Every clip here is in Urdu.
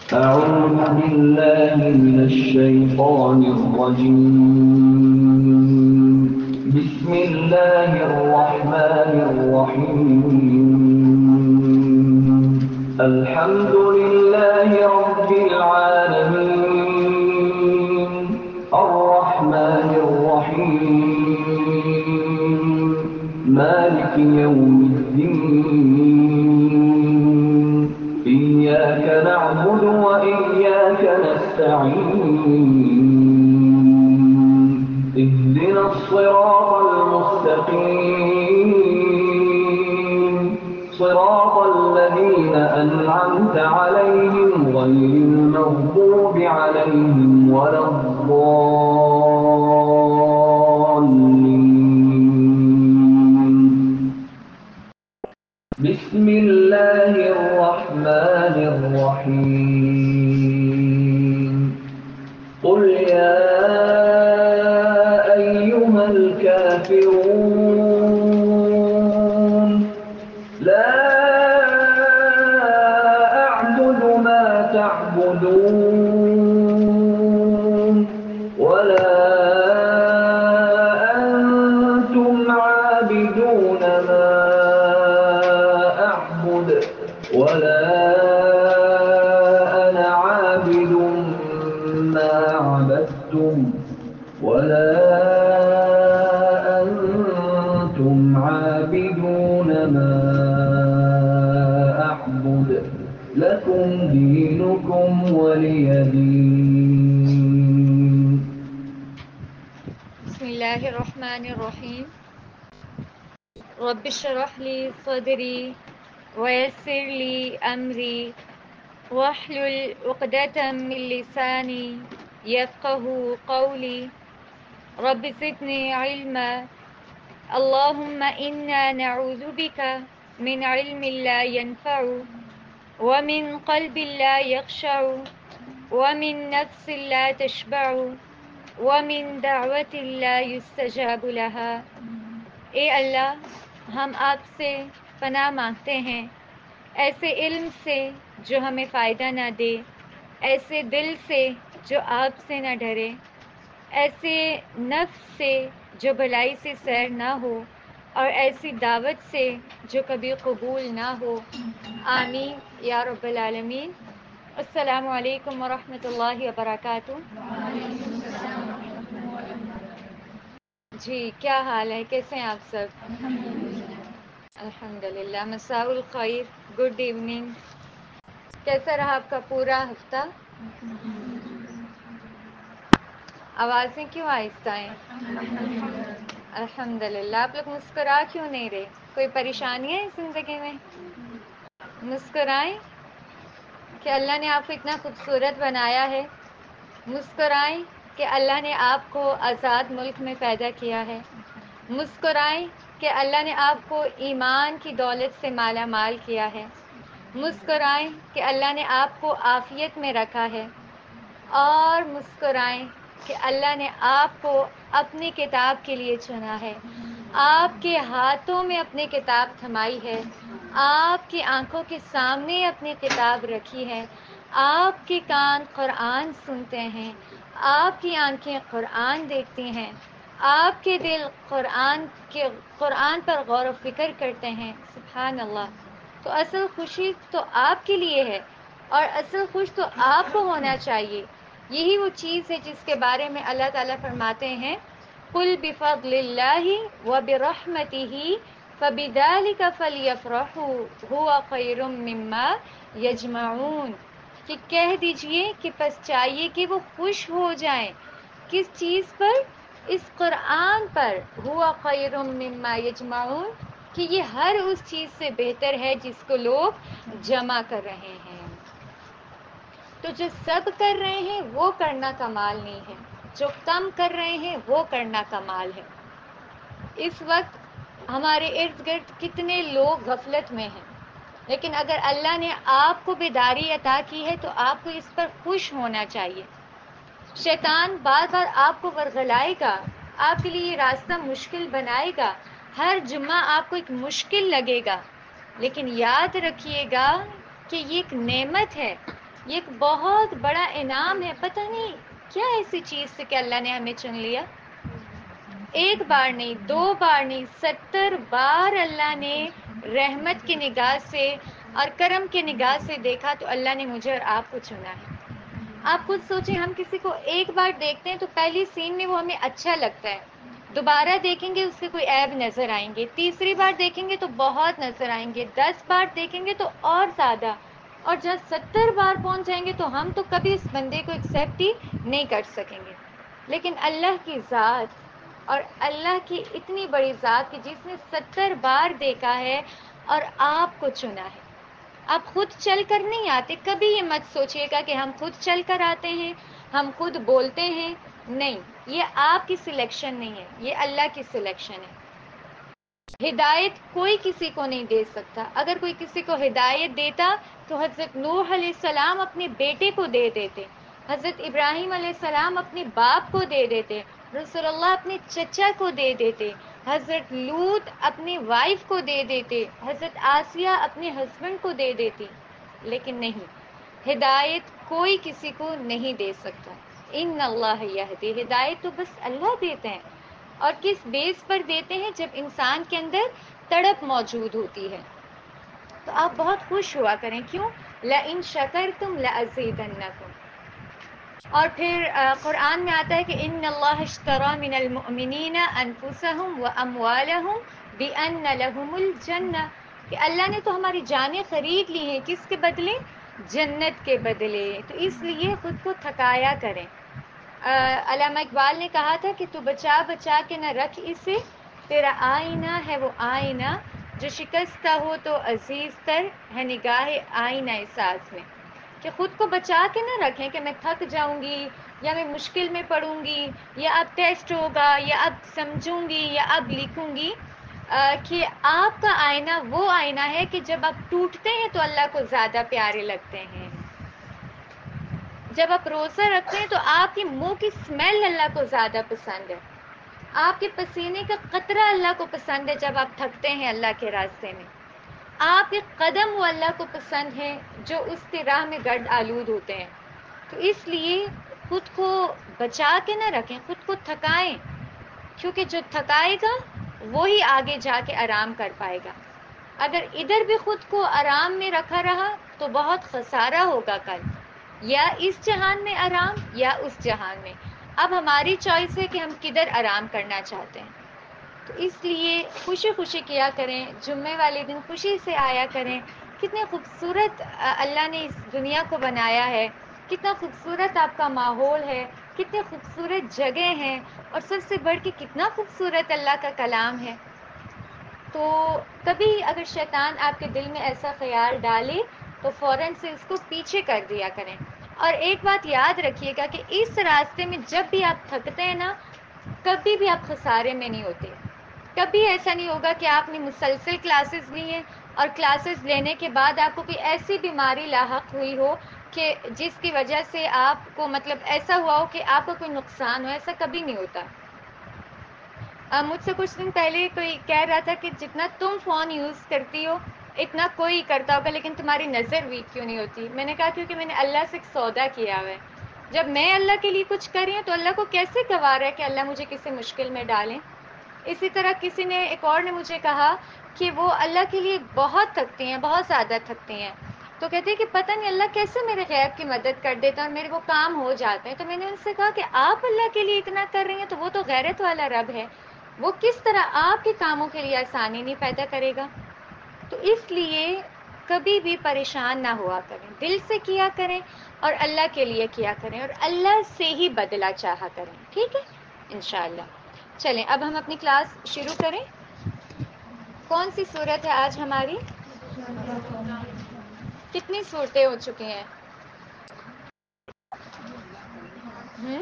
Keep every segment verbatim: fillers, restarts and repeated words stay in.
أعوذ بالله من الشيطان الرجيم بسم الله الرحمن الرحيم الحمد لله رب العالمين الرحمن الرحيم مالك يوم الدين إياك نعبد وإياك نستعين اهدنا الصراط المستقيم صراط الذين أنعمت عليهم غير المغضوب عليهم ولا الضالين بسم الله الرحمن الرحيم قل يا أيها الكافرون لا أعبد ما تعبدون ولا أنتم عابدون ما أعبد ولا أنا عابد ما عبدتم ولا أنتم عابدون ما أعبد لكم دينكم ولي دين. بسم الله الرحمن الرحيم رب اشرح لي صدري ويسر لي أمري واحلل عقدة من لساني يفقه قولي رب زدني علما اللهم إنا نعوذ بك من علم لا ينفع ومن قلب لا يخشع ومن نفس لا تشبع ومن دعوة لا يستجاب لها. اے اللہ، ہم آپ سے پناہ مانگتے ہیں ایسے علم سے جو ہمیں فائدہ نہ دے، ایسے دل سے جو آپ سے نہ ڈرے، ایسے نفس سے جو بھلائی سے سیر نہ ہو، اور ایسی دعوت سے جو کبھی قبول نہ ہو. آمین یا رب العالمین. السلام علیکم ورحمۃ اللہ وبرکاتہ. جی، کیا حال ہے؟ کیسے ہیں آپ سب؟ الحمدللہ. مساء الخیر، گڈ ایوننگ. کیسا رہا آپ کا پورا ہفتہ؟ آوازیں کیوں آہستہ ہیں؟ الحمدللہ. آپ لوگ مسکرا کیوں نہیں رہے؟ کوئی پریشانی ہے زندگی میں؟ مسکرائیں کہ اللہ نے آپ کو اتنا خوبصورت بنایا ہے. مسکرائیں کہ اللہ نے آپ کو آزاد ملک میں پیدا کیا ہے. مسکرائیں کہ اللہ نے آپ کو ایمان کی دولت سے مالا مال کیا ہے. مسکرائیں کہ اللہ نے آپ کو عافیت میں رکھا ہے. اور مسکرائیں کہ اللہ نے آپ کو اپنی کتاب کے لیے چنا ہے. آپ کے ہاتھوں میں اپنی کتاب تھمائی ہے. آپ کی آنکھوں کے سامنے اپنی کتاب رکھی ہے. آپ کے کان قرآن سنتے ہیں. آپ کی آنکھیں قرآن دیکھتی ہیں. آپ کے دل قرآن کے قرآن پر غور و فکر کرتے ہیں. سبحان اللہ. تو اصل خوشی تو آپ کے لیے ہے، اور اصل خوش تو آپ کو ہونا چاہیے. یہی وہ چیز ہے جس کے بارے میں اللہ تعالیٰ فرماتے ہیں قُلْ بِفَضْلِ اللَّهِ وَبِرَحْمَتِهِ فَبِذَلِكَ فَلْيَفْرَحُوا هُوَ خَيْرٌ مِّمَّا يَجْمَعُونَ. کہ کہہ دیجئے کہ پس چاہیے کہ وہ خوش ہو جائیں. کس چیز پر؟ اس قرآن پر. هُوَ خَيْرٌ مِّمَّا يَجْمَعُونَ کہ یہ ہر اس چیز سے بہتر ہے جس کو لوگ جمع کر رہے ہیں. تو جو سب کر رہے ہیں وہ کرنا کمال نہیں ہے، جو کم کر رہے ہیں وہ کرنا کمال ہے. اس وقت ہمارے ارد گرد کتنے لوگ غفلت میں ہیں، لیکن اگر اللہ نے آپ کو بیداری عطا کی ہے تو آپ کو اس پر خوش ہونا چاہیے. شیطان بار بار آپ کو ورغلائے گا، آپ کے لیے یہ راستہ مشکل بنائے گا. ہر جمعہ آپ کو ایک مشکل لگے گا، لیکن یاد رکھیے گا کہ یہ ایک نعمت ہے. یہ ایک بہت بڑا انعام ہے. پتہ نہیں کیا ایسی چیز سے کہ اللہ نے ہمیں چن لیا. ایک بار نہیں، دو بار نہیں، ستر بار اللہ نے رحمت کی نگاہ سے اور کرم کی نگاہ سے دیکھا تو اللہ نے مجھے اور آپ کو چنا ہے. آپ خود سوچیں، ہم کسی کو ایک بار دیکھتے ہیں تو پہلی سین میں وہ ہمیں اچھا لگتا ہے، دوبارہ دیکھیں گے اس کے کوئی عیب نظر آئیں گے، تیسری بار دیکھیں گے تو بہت نظر آئیں گے، دس بار دیکھیں گے تو اور زیادہ، اور جب ستر بار پہنچ جائیں گے تو ہم تو کبھی اس بندے کو ایکسیپٹ ہی نہیں کر سکیں گے. لیکن اللہ کی ذات اور اللہ کی اتنی بڑی ذات کہ جس نے ستر بار دیکھا ہے اور آپ کو چنا ہے. آپ خود چل کر نہیں آتے، کبھی یہ مت سوچیے گا کہ ہم خود چل کر آتے ہیں، ہم خود بولتے ہیں. نہیں، یہ آپ کی سلیکشن نہیں ہے، یہ اللہ کی سلیکشن ہے. ہدایت کوئی کسی کو نہیں دے سکتا. اگر کوئی کسی کو ہدایت دیتا تو حضرت نوح علیہ السلام اپنے بیٹے کو دے دیتے، حضرت ابراہیم علیہ السلام اپنے باپ کو دے دیتے، رسول اللہ اپنے چچا کو دے دیتے، حضرت لوط اپنی وائف کو دے دیتے، حضرت آسیہ اپنے ہسبینڈ کو دے دیتی. لیکن نہیں، ہدایت کوئی کسی کو نہیں دے سکتا. ان اللہ یہدی، ہدایت تو بس اللہ دیتے ہیں. اور کس بیس پر دیتے ہیں؟ جب انسان کے اندر تڑپ موجود ہوتی ہے. تو آپ بہت خوش ہوا کریں. کیوں؟ لَإِن شَكَرْتُمْ لَأَزِيدَنَّكُمْ. اور پھر قرآن میں آتا ہے کہ ان اللہ اشترى من المؤمنین انفسهم واموالهم بان لهم الجنہ، کہ اللہ نے تو ہماری جانیں خرید لی ہیں. کس کے بدلے؟ جنت کے بدلے. تو اس لیے خود کو تھکایا کریں. علامہ اقبال نے کہا تھا کہ تو بچا بچا کے نہ رکھ اسے، تیرا آئینہ ہے وہ آئینہ، جو شکستہ ہو تو عزیز تر ہے نگاہ آئینہ ساز میں. کہ خود کو بچا کے نہ رکھیں کہ میں تھک جاؤں گی یا میں مشکل میں پڑوں گی یا اب ٹیسٹ ہوگا یا اب سمجھوں گی یا اب لکھوں گی. کہ آپ کا آئینہ وہ آئینہ ہے کہ جب آپ ٹوٹتے ہیں تو اللہ کو زیادہ پیارے لگتے ہیں. جب آپ روزہ رکھتے ہیں تو آپ کی منہ کی اسمیل اللہ کو زیادہ پسند ہے. آپ کے پسینے کا قطرہ اللہ کو پسند ہے جب آپ تھکتے ہیں اللہ کے راستے میں. آپ کے قدم وہ اللہ کو پسند ہیں جو اس کی راہ میں گرد آلود ہوتے ہیں. تو اس لیے خود کو بچا کے نہ رکھیں، خود کو تھکائیں، کیونکہ جو تھکائے گا وہی آگے جا کے آرام کر پائے گا. اگر ادھر بھی خود کو آرام میں رکھا رہا تو بہت خسارہ ہوگا کل، یا اس جہان میں آرام یا اس جہان میں. اب ہماری چوائس ہے کہ ہم کدھر آرام کرنا چاہتے ہیں. تو اس لیے خوشی خوشی کیا کریں، جمعے والے دن خوشی سے آیا کریں. کتنے خوبصورت اللہ نے اس دنیا کو بنایا ہے، کتنا خوبصورت آپ کا ماحول ہے، کتنے خوبصورت جگہ ہیں، اور سب سے بڑھ کے کتنا خوبصورت اللہ کا کلام ہے. تو کبھی اگر شیطان آپ کے دل میں ایسا خیال ڈالے تو فوراً سے اس کو پیچھے کر دیا کریں. اور ایک بات یاد رکھیے گا کہ اس راستے میں جب بھی آپ تھکتے ہیں نا، کبھی بھی آپ خسارے میں نہیں ہوتے. کبھی ایسا نہیں ہوگا کہ آپ نے مسلسل کلاسز لی ہیں اور کلاسز لینے کے بعد آپ کو کوئی ایسی بیماری لاحق ہوئی ہو کہ جس کی وجہ سے آپ کو مطلب ایسا ہوا ہو کہ آپ کو کوئی نقصان ہو. ایسا کبھی نہیں ہوتا. مجھ سے کچھ دن پہلے کوئی کہہ رہا تھا کہ جتنا تم فون یوز کرتی ہو اتنا کوئی کرتا ہوگا لیکن تمہاری نظر ویک کیوں نہیں ہوتی. میں نے کہا کیونکہ میں نے اللہ سے ایک سودا کیا ہوا ہے. جب میں اللہ کے لیے کچھ کر رہی ہوں تو اللہ کو کیسے گوارا ہے کہ اللہ مجھے کسی مشکل میں ڈالیں. اسی طرح کسی نے ایک اور نے مجھے کہا کہ وہ اللہ کے لیے بہت تھکتی ہیں، بہت زیادہ تھکتی ہیں. تو کہتے ہیں کہ پتہ نہیں اللہ کیسے میرے غیب کی مدد کر دیتا اور میرے وہ کام ہو جاتے ہیں. تو میں نے ان سے کہا کہ آپ اللہ کے لیے اتنا کر رہی ہیں تو وہ تو غیرت والا رب ہے، وہ کس طرح آپ کے کاموں کے لیے آسانی نہیں پیدا کرے گا. تو اس لیے کبھی بھی پریشان نہ ہوا کریں، دل سے کیا کریں اور اللہ کے لیے کیا کریں اور اللہ سے ہی بدلہ چاہا کریں. ٹھیک ہے انشاءاللہ. چلیں اب ہم اپنی کلاس شروع کریں. کون سی صورت ہے آج ہماری؟ کتنی صورتیں ہو چکی ہیں؟ ہم؟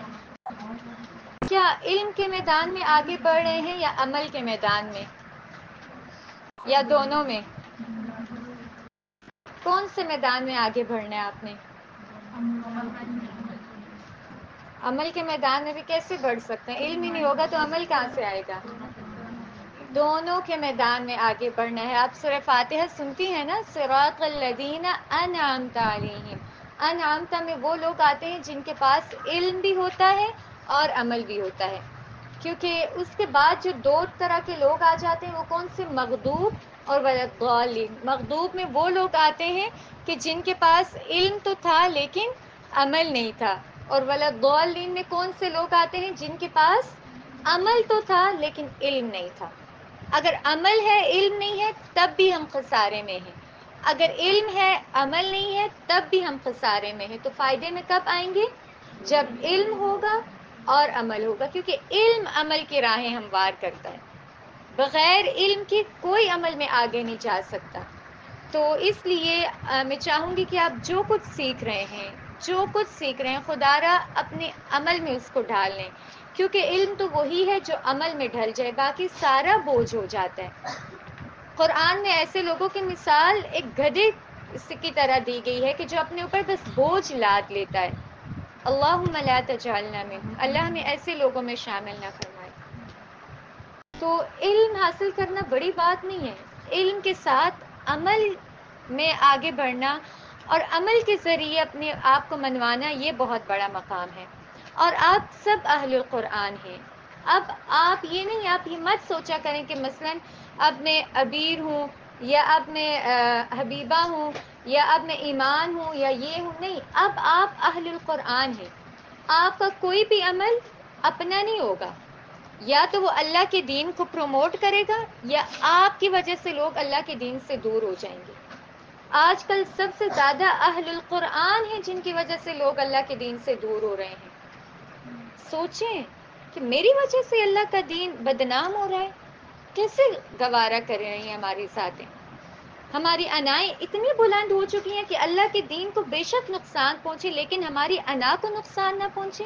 کیا علم کے میدان میں آگے بڑھ رہے ہیں یا عمل کے میدان میں یا دونوں میں؟ کون سے میدان میں آگے بڑھنا ہے آپ نے؟ عمل کے میدان میں بھی کیسے بڑھ سکتے ہیں؟ علم ہی نہیں ہوگا تو عمل کہاں سے آئے گا؟ دونوں کے میدان میں آگے بڑھنا ہے. آپ سورہ فاتحہ سنتی ہیں نا، صراط الذین انعمت علیہم، انعمت میں وہ لوگ آتے ہیں جن کے پاس علم بھی ہوتا ہے اور عمل بھی ہوتا ہے، کیونکہ اس کے بعد جو دو طرح کے لوگ آ جاتے ہیں وہ کون سے؟ مغضوب اور وَلَضَّالِّينَ۔ مغضوب میں وہ لوگ آتے ہیں کہ جن کے پاس علم تو تھا لیکن عمل نہیں تھا، اور وَلَضَّالِّينَ میں کون سے لوگ آتے ہیں؟ جن کے پاس عمل تو تھا لیکن علم نہیں تھا۔ اگر عمل ہے علم نہیں ہے تب بھی ہم خسارے میں ہیں، اگر علم ہے عمل نہیں ہے تب بھی ہم خسارے میں ہیں۔ تو فائدے میں کب آئیں گے؟ جب علم ہوگا اور عمل ہوگا، کیونکہ علم عمل کی راہیں ہموار کرتا ہے، بغیر علم کے کوئی عمل میں آگے نہیں جا سکتا۔ تو اس لیے میں چاہوں گی کہ آپ جو کچھ سیکھ رہے ہیں جو کچھ سیکھ رہے ہیں خدا را اپنے عمل میں اس کو ڈال لیں، کیونکہ علم تو وہی ہے جو عمل میں ڈھل جائے، باقی سارا بوجھ ہو جاتا ہے۔ قرآن میں ایسے لوگوں کی مثال ایک گدھے کی طرح دی گئی ہے کہ جو اپنے اوپر بس بوجھ لاد لیتا ہے۔ اللہم لا تجعلنا منہم، اللہ ہمیں ایسے لوگوں میں شامل نہ فرمائے۔ تو علم حاصل کرنا بڑی بات نہیں ہے، علم کے ساتھ عمل میں آگے بڑھنا اور عمل کے ذریعے اپنے آپ کو منوانا یہ بہت بڑا مقام ہے۔ اور آپ سب اہل القرآن ہیں، اب آپ یہ نہیں، آپ یہ مت سوچا کریں کہ مثلاً اب میں عبیر ہوں یا اب میں حبیبہ ہوں یا اب میں ایمان ہوں یا یہ ہوں، نہیں، اب آپ اہل القرآن ہیں۔ آپ کا کوئی بھی عمل اپنا نہیں ہوگا، یا تو وہ اللہ کے دین کو پروموٹ کرے گا یا آپ کی وجہ سے لوگ اللہ کے دین سے دور ہو جائیں گے۔ آج کل سب سے زیادہ اہل القرآن ہیں جن کی وجہ سے لوگ اللہ کے دین سے دور ہو رہے ہیں۔ سوچیں کہ میری وجہ سے اللہ کا دین بدنام ہو رہا ہے، کیسے گوارا کر رہے ہیں ہمارے ساتھ؟ ہماری انائیں اتنی بلند ہو چکی ہیں کہ اللہ کے دین کو بے شک نقصان پہنچے لیکن ہماری انا کو نقصان نہ پہنچے۔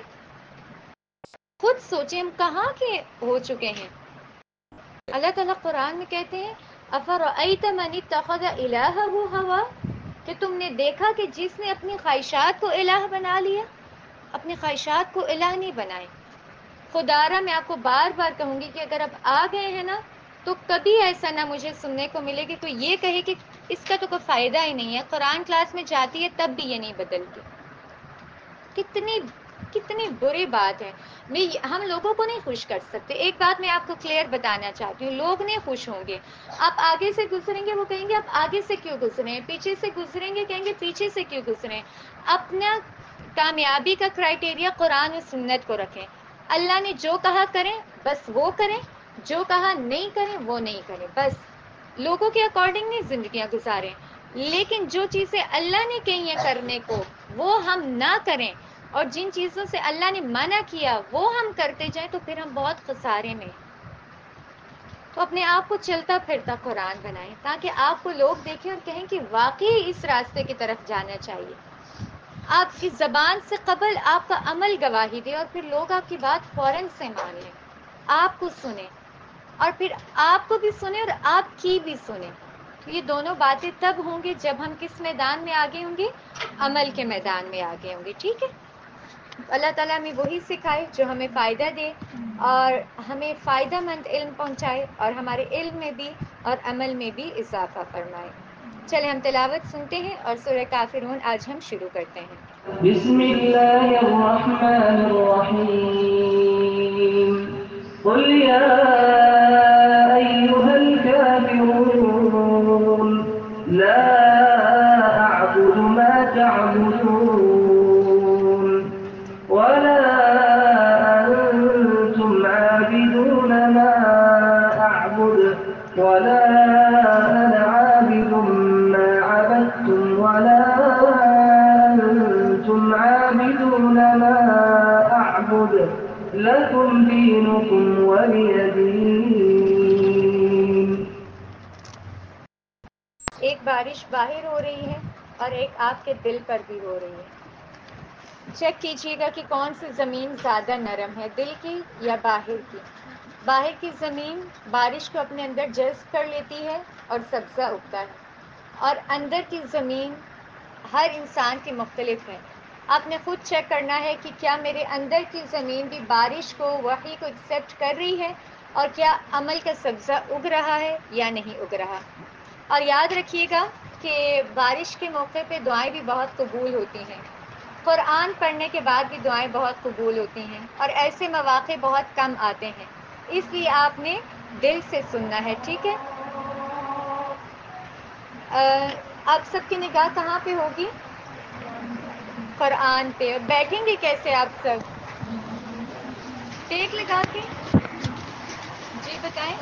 خود سوچیں ہم کہاں کے ہو چکے ہیں۔ اللہ تعالیٰ قرآن میں کہتے ہیں أَفَرَأَيْتَ مَنِ اتَّخَذَ إِلَٰهَهُ هَوَاهُ، کہ تم نے دیکھا کہ جس نے اپنی خواہشات کو الہ بنا لیا، اپنی خواہشات کو الہ نہیں بنائے۔ خدا را میں آپ کو بار بار کہوں گی کہ اگر آپ آ گئے ہیں نا تو کبھی ایسا نہ مجھے سننے کو ملے کہ کوئی یہ کہے کہ اس کا تو کوئی فائدہ ہی نہیں ہے، قرآن کلاس میں جاتی ہے تب بھی یہ نہیں بدلتی۔ کتنی کتنی بری بات ہے۔ میں ہم لوگوں کو نہیں خوش کر سکتے۔ ایک بات میں آپ کو کلیئر بتانا چاہتی ہوں، لوگ نہیں خوش ہوں گے۔ آپ آگے سے گزریں گے وہ کہیں گے آپ آگے سے کیوں گزرے ہیں، پیچھے سے گزریں گے کہیں گے پیچھے سے کیوں گزرے ہیں۔ اپنا کامیابی کا کرائٹیریا قرآن و سنت کو رکھیں۔ اللہ نے جو کہا کریں بس وہ کریں، جو کہا نہیں کریں وہ نہیں کریں، بس لوگوں کے اکارڈنگ نہیں زندگیاں گزاریں۔ لیکن جو چیزیں اللہ نے کہی ہیں کرنے کو وہ ہم نہ کریں، اور جن چیزوں سے اللہ نے منع کیا وہ ہم کرتے جائیں تو پھر ہم بہت خسارے میں ہیں۔ تو اپنے آپ کو چلتا پھرتا قرآن بنائیں تاکہ آپ کو لوگ دیکھیں اور کہیں کہ واقعی اس راستے کی طرف جانا چاہیے۔ آپ کی زبان سے قبل آپ کا عمل گواہی دے اور پھر لوگ آپ کی بات فوراً سے مان لیں، آپ کو سنیں اور پھر آپ کو بھی سنیں اور آپ کی بھی سنیں۔ تو یہ دونوں باتیں تب ہوں گی جب ہم کس میدان میں آگے ہوں گے؟ عمل کے میدان میں آگے ہوں گے، ٹھیک ہے؟ اللہ تعالیٰ ہمیں وہی سکھائے جو ہمیں فائدہ دے اور ہمیں فائدہ مند علم پہنچائے اور ہمارے علم میں بھی اور عمل میں بھی اضافہ فرمائے۔ چلے ہم تلاوت سنتے ہیں اور سورہ کافرون آج ہم شروع کرتے ہیں۔ بسم اللہ الرحمن الرحیم قل یا ایہا الکافرون لا اعبد ما تعبدون ولا انتم عابدون ما اعبد ولا انا عابد ما عبدتم ولا انتم عابدون ما اعبد لكم دينكم ولي دين۔ ایک بارش باہر ہو رہی ہے اور ایک آپ کے دل پر بھی ہو رہی ہے۔ چیک کیجئے گا کہ کون سی زمین زیادہ نرم ہے، دل کی یا باہر کی۔ باہر کی زمین بارش کو اپنے اندر جذب کر لیتی ہے اور سبزہ اگتا ہے، اور اندر کی زمین ہر انسان کی مختلف ہے۔ آپ نے خود چیک کرنا ہے کہ کیا میرے اندر کی زمین بھی بارش کو، وحی کو ایکسیپٹ کر رہی ہے، اور کیا عمل کا سبزہ اگ رہا ہے یا نہیں اگ رہا۔ اور یاد رکھیے گا کہ بارش کے موقع پہ دعائیں بھی بہت قبول ہوتی ہیں، قرآن پڑھنے کے بعد بھی دعائیں بہت قبول ہوتی ہیں، اور ایسے مواقع بہت کم آتے ہیں، اس لیے آپ نے دل سے سننا ہے، ٹھیک ہے؟ آپ سب کی نگاہ کہاں پہ ہوگی؟ قرآن پہ. اور بیٹھیں گے کیسے آپ سب؟ ٹیک لگا کے؟ جی بتائیں.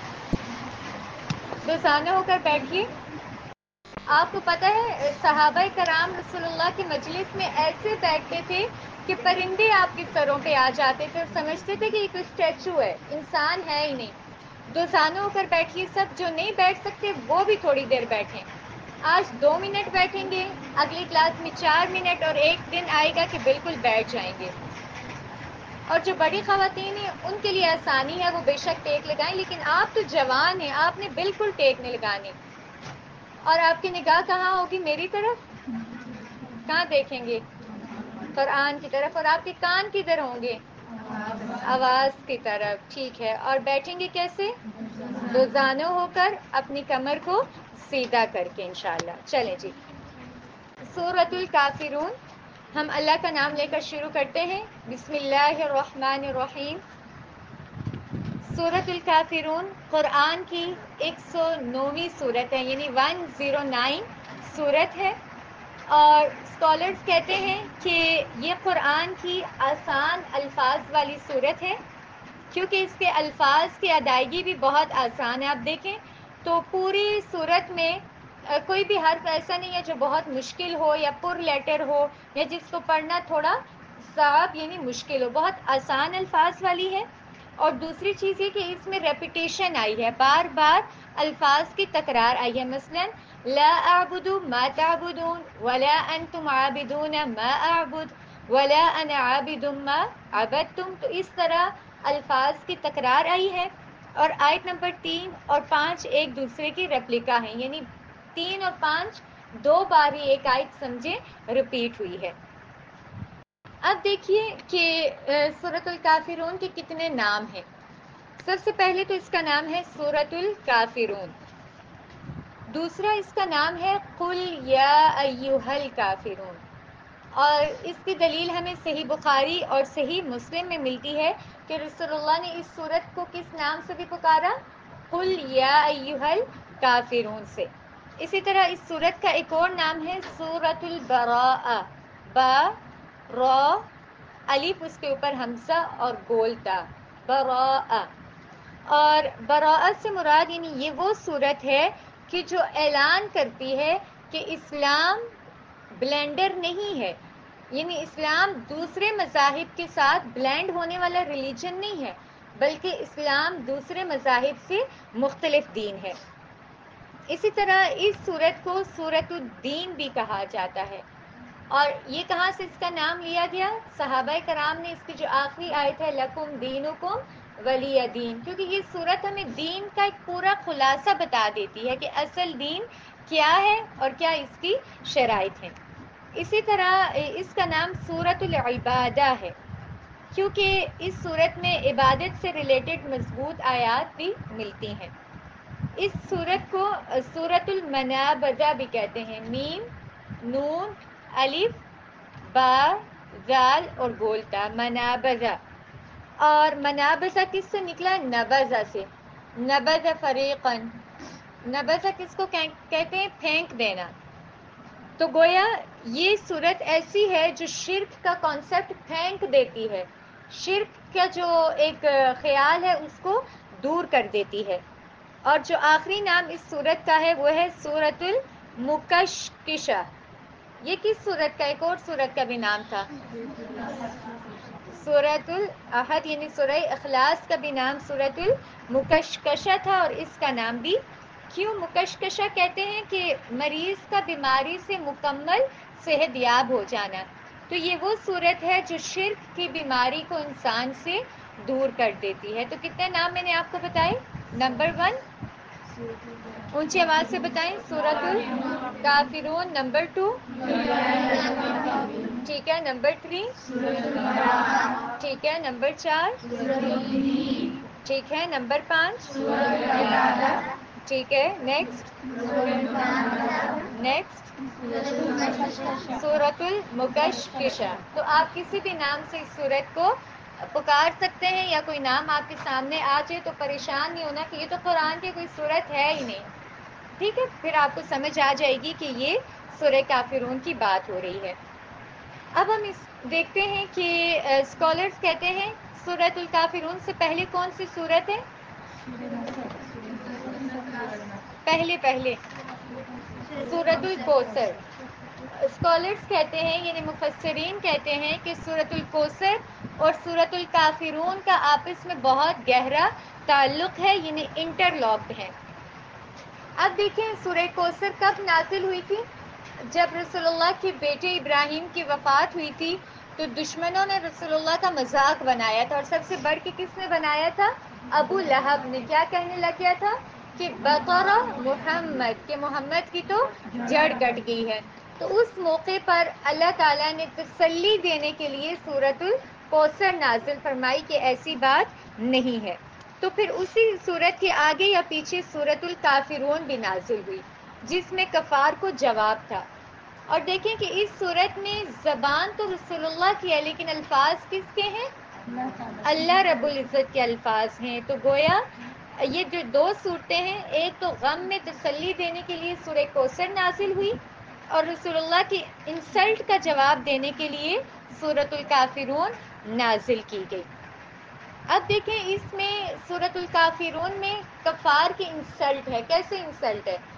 دوسانہ ہو کر بیٹھیے. آپ کو پتہ ہے صحابہ کرام رسول اللہ کی مجلس میں ایسے بیٹھتے تھے کہ پرندے آپ کے سروں پہ آ جاتے تھے اور سمجھتے تھے کہ یہ کوئی اسٹیچو ہے، انسان ہے ہی نہیں. دوسانہ ہو کر بیٹھیے سب. جو نہیں بیٹھ سکتے وہ بھی تھوڑی دیر بیٹھیں. آج دو منٹ بیٹھیں گے، اگلی کلاس میں چار منٹ، اور ایک دن آئے گا کہ بالکل بیٹھ جائیں گے. اور جو بڑی خواتین ہیں ان کے لیے آسانی ہے، وہ بے شک ٹیک لگائیں، لیکن آپ تو جوان ہیں، آپ نے بالکل ٹیک نہیں لگانی. اور آپ کی نگاہ کہاں ہوگی؟ میری طرف. کہاں دیکھیں گے؟ قرآن کی طرف. اور آپ کے کان کدھر ہوں گے؟ آواز کی طرف. ٹھیک ہے. اور بیٹھیں گے کیسے؟ دوزانوں ہو کر، اپنی کمر کو سیدھا کر کے انشاءاللہ. چلیں جی. سورۃ الکافرون. ہم اللہ کا نام لے کر شروع کرتے ہیں. بسم اللہ الرحمن الرحیم. سورۃ الکافرون قرآن کی ایک سو نویں سورت ہے، یعنی ون زیرو نائن سورت ہے. اور اسکالرز کہتے ہیں کہ یہ قرآن کی آسان الفاظ والی سورت ہے، کیونکہ اس کے الفاظ کی ادائیگی بھی بہت آسان ہے. آپ دیکھیں تو پوری سورت میں کوئی بھی حرف ایسا نہیں ہے جو بہت مشکل ہو یا پر لیٹر ہو یا جس کو پڑھنا تھوڑا صعب یعنی مشکل ہو. بہت آسان الفاظ والی ہے. اور دوسری چیز یہ کہ اس میں ریپیٹیشن آئی ہے، بار بار الفاظ کی تکرار آئی ہے. مثلا لا اعبد ما تعبدون ولا انتم عابدون ما اعبد ولا انا عابد ما عبدتم. تو اس طرح الفاظ کی تکرار آئی ہے. اور آیت نمبر تین اور پانچ ایک دوسرے کی ریپلیکا ہیں، یعنی تین اور پانچ دو بار ہی ایک آیت سمجھے ریپیٹ ہوئی ہے. اب دیکھیے کہ سورۃ الکافرون کے کتنے نام ہیں. سب سے پہلے تو اس کا نام ہے سورۃ الکافرون. دوسرا اس کا نام ہے قل یا ایھا الکافرون. اور اس کی دلیل ہمیں صحیح بخاری اور صحیح مسلم میں ملتی ہے کہ رسول اللہ نے اس سورت کو کس نام سے بھی پکارا؟ قل یا ایھا الکافرون سے. اسی طرح اس سورت کا ایک اور نام ہے سورۃ البراءہ. با را الف اس کے اوپر ہمزہ اور گولتا براءہ. اور براءہ سے مراد یعنی یہ وہ سورت ہے کہ جو اعلان کرتی ہے کہ اسلام بلینڈر نہیں ہے، یعنی اسلام دوسرے مذاہب کے ساتھ بلینڈ ہونے والا ریلیجن نہیں ہے، بلکہ اسلام دوسرے مذاہب سے مختلف دین ہے. اسی طرح اس سورت کو سورۃ الدین بھی کہا جاتا ہے. اور یہ کہاں سے اس کا نام لیا گیا؟ صحابہ کرام نے اس کی جو آخری آیت ہے لکم دینکم ولی دین، کیونکہ یہ سورت ہمیں دین کا ایک پورا خلاصہ بتا دیتی ہے کہ اصل دین کیا ہے اور کیا اس کی شرائط ہیں. اسی طرح اس کا نام سورۃ العبادہ ہے، کیونکہ اس سورت میں عبادت سے ریلیٹڈ مضبوط آیات بھی ملتی ہیں. اس سورت کو سورۃ المنابذہ بھی کہتے ہیں. میم نون الف با زال اور گولتا منابذہ. اور منابذہ کس سے نکلا؟ نبذہ سے. نبذ فریقاً. نبذہ کس کو کہتے ہیں؟ پھینک دینا. تو گویا یہ صورت ایسی ہے جو شرک کا کانسیپٹ پھینک دیتی ہے، شرک کا جو ایک خیال ہے اس کو دور کر دیتی ہے. اور جو آخری نام اس سورت کا ہے وہ ہے سورۃ المکشکشہ. یہ کس سورت کا ایک اور سورت کا بھی نام تھا؟ سورۃ الاحد، یعنی سورہ اخلاص کا بھی نام سورۃ المکشکشہ تھا. اور اس کا نام بھی کیوں مکشکشہ کہتے ہیں؟ کہ مریض کا بیماری سے مکمل صحت یاب ہو جانا. تو یہ وہ صورت ہے جو شرک کی بیماری کو انسان سے دور کر دیتی ہے. تو کتنے نام میں نے آپ کو بتائے؟ نمبر ون، اونچی آواز سے بتائیں، سورۃ الکافرون. نمبر ٹو، ٹھیک ہے. نمبر تھری، ٹھیک ہے. نمبر چار، ٹھیک ہے. نمبر پانچ، ٹھیک ہے، نیکسٹ نیکسٹ سورۃ المکشکشہ. تو آپ کسی بھی نام سے اس سورت کو پکار سکتے ہیں، یا کوئی نام آپ کے سامنے آ جائے تو پریشان نہیں ہونا کہ یہ تو قرآن کی کوئی سورت ہے ہی نہیں. ٹھیک ہے، پھر آپ کو سمجھ آ جائے گی کہ یہ سورہ کافرون کی بات ہو رہی ہے. اب ہم اس دیکھتے ہیں کہ اسکالرس کہتے ہیں سورۃ الکافرون سے پہلے کون سی سورت ہے؟ پہلے پہلے سورۃ الکوثر. اسکالرس کہتے ہیں، یعنی مفسرین کہتے ہیں کہ سورۃ الکوثر اور سورۃ الکافرون کا آپس میں بہت گہرا تعلق ہے، یعنی انٹر لاکڈ ہے. اب دیکھیں سورہ کوثر کب نازل ہوئی تھی؟ جب رسول اللہ کے بیٹے ابراہیم کی وفات ہوئی تھی تو دشمنوں نے رسول اللہ کا مذاق بنایا تھا، اور سب سے بڑھ کے کس نے بنایا تھا؟ ابو لہب نے. کیا کہنے لگ گیا تھا کہ بطر محمد، کہ محمد کی تو جڑ کٹ گئی ہے. تو اس موقع پر اللہ تعالیٰ نے تسلی دینے کے لیے سورۃ الکوثر نازل فرمائی کہ ایسی بات نہیں ہے. تو پھر اسی سورت کے آگے یا پیچھے سورۃ الکافرون بھی نازل ہوئی، جس میں کفار کو جواب تھا. اور دیکھیں کہ اس سورت میں زبان تو رسول اللہ کی ہے، لیکن الفاظ کس کے ہیں؟ اللہ رب العزت کے الفاظ ہیں. تو گویا یہ جو دو صورتیں ہیں، ایک تو غم میں تسلی دینے کے لیے سورہ کوثر نازل ہوئی، اور رسول اللہ کی انسلٹ کا جواب دینے کے لیے سورۃ الکافرون نازل کی گئی. اب دیکھیں اس میں سورۃ الکافرون میں کفار کی انسلٹ ہے. کیسے انسلٹ ہے؟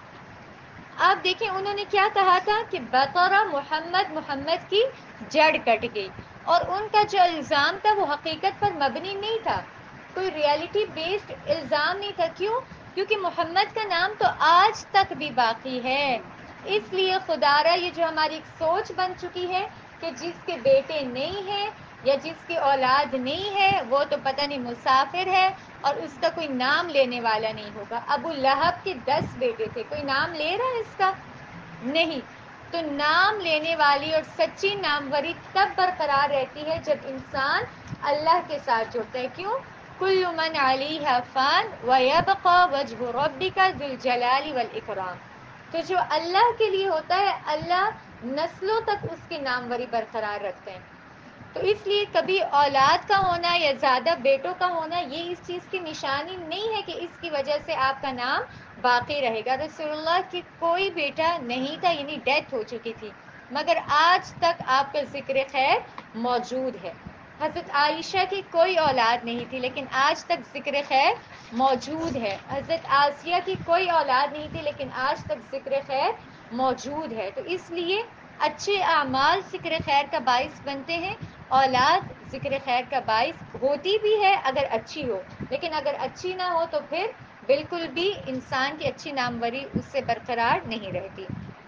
آپ دیکھیں انہوں نے کیا کہا تھا کہ بطر محمد، محمد کی جڑ کٹ گئی. اور ان کا جو الزام تھا وہ حقیقت پر مبنی نہیں تھا، کوئی ریالٹی بیسڈ الزام نہیں تھا. کیوں؟ کیونکہ محمد کا نام تو آج تک بھی باقی ہے. اس لیے خدارا یہ جو ہماری ایک سوچ بن چکی ہے کہ جس کے بیٹے نہیں ہیں یا جس کی اولاد نہیں ہے وہ تو پتہ نہیں مسافر ہے اور اس کا کوئی نام لینے والا نہیں ہوگا. ابو لہب کے دس بیٹے تھے، کوئی نام لے رہا ہے اس کا؟ نہیں. تو نام لینے والی اور سچی ناموری تب برقرار رہتی ہے جب انسان اللہ کے ساتھ جڑتا ہے. کیوں؟ کل من علیہا فان ویبقى وجہ ربک ذو الجلال والاکرام. تو جو اللہ کے لیے ہوتا ہے اللہ نسلوں تک اس کی ناموری برقرار رکھتے ہیں. تو اس لیے کبھی اولاد کا ہونا یا زیادہ بیٹوں کا ہونا یہ اس چیز کی نشانی نہیں ہے کہ اس کی وجہ سے آپ کا نام باقی رہے گا. رسول اللہ کی کوئی بیٹا نہیں تھا، یعنی ڈیتھ ہو چکی تھی، مگر آج تک آپ کا ذکر خیر موجود ہے. حضرت عائشہ کی کوئی اولاد نہیں تھی لیکن آج تک ذکر خیر موجود ہے. حضرت آسیہ کی کوئی اولاد نہیں تھی لیکن آج تک ذکر خیر موجود ہے. تو اس لیے اچھے اعمال ذکر خیر کا باعث بنتے ہیں. اولاد ذکر خیر کا باعث ہوتی بھی ہے اگر اچھی ہو، لیکن اگر اچھی نہ ہو تو پھر بالکل بھی انسان کی اچھی ناموری اس سے برقرار نہیں رہتی.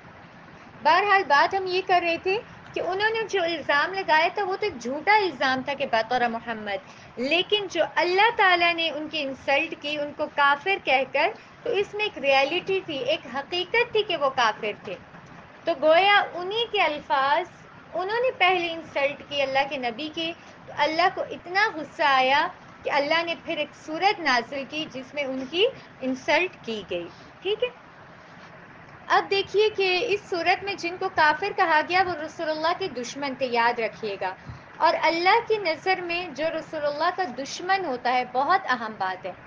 بہرحال بات ہم یہ کر رہے تھے کہ انہوں نے جو الزام لگایا تھا وہ تو ایک جھوٹا الزام تھا کہ بطر محمد، لیکن جو اللہ تعالیٰ نے ان کی انسلٹ کی ان کو کافر کہہ کر، تو اس میں ایک ریالٹی تھی، ایک حقیقت تھی کہ وہ کافر تھے. تو گویا انہی کے الفاظ، انہوں نے پہلے انسلٹ کی اللہ کے نبی کی، تو اللہ کو اتنا غصہ آیا کہ اللہ نے پھر ایک سورت نازل کی جس میں ان کی انسلٹ کی گئی. ٹھیک ہے، اب دیکھیے کہ اس سورت میں جن کو کافر کہا گیا وہ رسول اللہ کے دشمن تھے، یاد رکھیے گا. اور اللہ کی نظر میں جو رسول اللہ کا دشمن ہوتا ہے بہت اہم بات ہے.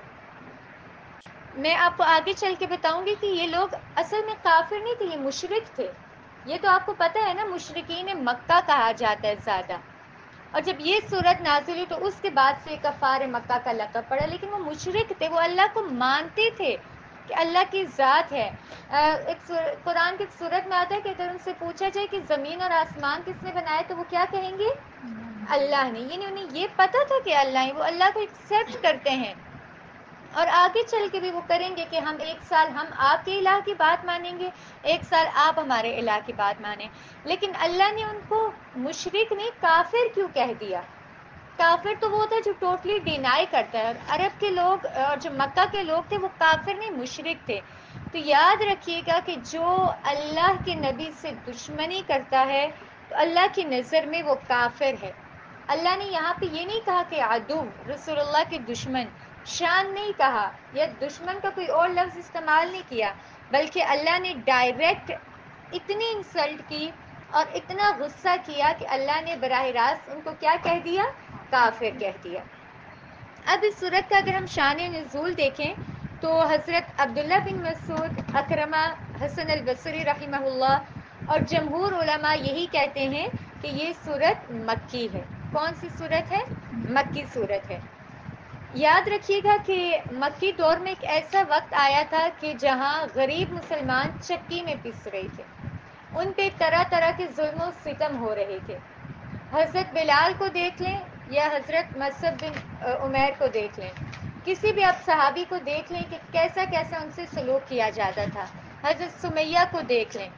میں آپ کو آگے چل کے بتاؤں گی کہ یہ لوگ اصل میں کافر نہیں تھے، یہ مشرک تھے. یہ تو آپ کو پتہ ہے نا، مشرکین مکہ کہا جاتا ہے زیادہ. اور جب یہ صورت نازل ہوئی تو اس کے بعد سے کفار مکہ کا لقب پڑا، لیکن وہ مشرک تھے، وہ اللہ کو مانتے تھے کہ اللہ کی ذات ہے. ایک قرآن کی صورت میں آتا ہے کہ اگر ان سے پوچھا جائے کہ زمین اور آسمان کس نے بنایا تو وہ کیا کہیں گے؟ اللہ نے. یعنی انہیں یہ پتا تھا کہ اللہ ہے، وہ اللہ کو ایکسیپٹ کرتے ہیں اور آگے چل کے بھی وہ کریں گے کہ ہم ایک سال ہم آپ کے الہ کی بات مانیں گے، ایک سال آپ ہمارے الہ کی بات مانیں. لیکن اللہ نے ان کو مشرک نہیں کافر کیوں کہہ دیا؟ کافر تو وہ تھا جو ٹوٹلی ڈینائی کرتا ہے، اور عرب کے لوگ اور جو مکہ کے لوگ تھے وہ کافر نہیں مشرک تھے. تو یاد رکھیے گا کہ جو اللہ کے نبی سے دشمنی کرتا ہے تو اللہ کی نظر میں وہ کافر ہے. اللہ نے یہاں پہ یہ نہیں کہا کہ عدو، رسول اللہ کے دشمن، شان نہیں کہا یا دشمن کا کوئی اور لفظ استعمال نہیں کیا، بلکہ اللہ نے ڈائریکٹ اتنی انسلٹ کی اور اتنا غصہ کیا کہ اللہ نے براہ راست ان کو کیا کہہ دیا؟ کافر کہہ دیا۔ اب اس صورت کا اگر ہم شان نزول دیکھیں تو حضرت عبداللہ بن مسعود، اکرمہ، حسن البصری رحمہ اللہ اور جمہور علماء یہی کہتے ہیں کہ یہ صورت مکی ہے۔ کون سی صورت ہے؟ مکی صورت ہے۔ یاد رکھیے گا کہ مکی دور میں ایک ایسا وقت آیا تھا کہ جہاں غریب مسلمان چکی میں پس رہے تھے، ان پہ طرح طرح کے ظلم و ستم ہو رہے تھے۔ حضرت بلال کو دیکھ لیں یا حضرت مصعب بن عمیر کو دیکھ لیں، کسی بھی آپ صحابی کو دیکھ لیں کہ کیسا کیسا ان سے سلوک کیا جاتا تھا۔ حضرت سمیہ کو دیکھ لیں،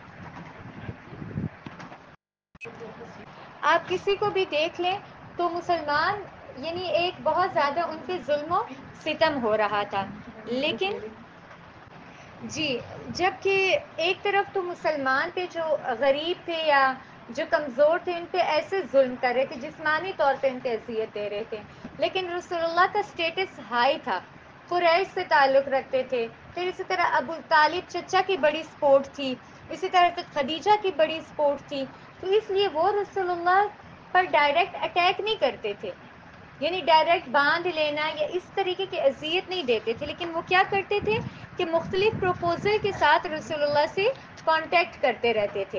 آپ کسی کو بھی دیکھ لیں تو مسلمان یعنی ایک بہت زیادہ ان پہ ظلم و ستم ہو رہا تھا۔ لیکن جی، جبکہ ایک طرف تو مسلمان پہ جو غریب تھے یا جو کمزور تھے ان پہ ایسے ظلم کر رہے تھے، جسمانی طور پہ ان پہ اذیت دے رہے تھے، لیکن رسول اللہ کا سٹیٹس ہائی تھا، قریش سے تعلق رکھتے تھے۔ پھر اسی طرح ابو طالب چچا کی بڑی سپورٹ تھی، اسی طرح سے خدیجہ کی بڑی سپورٹ تھی، تو اس لیے وہ رسول اللہ پر ڈائریکٹ اٹیک نہیں کرتے تھے، یعنی ڈائریکٹ باندھ لینا یا اس طریقے کی اذیت نہیں دیتے تھے، لیکن وہ کیا کرتے تھے کہ مختلف پروپوزل کے ساتھ رسول اللہ سے کانٹیکٹ کرتے رہتے تھے،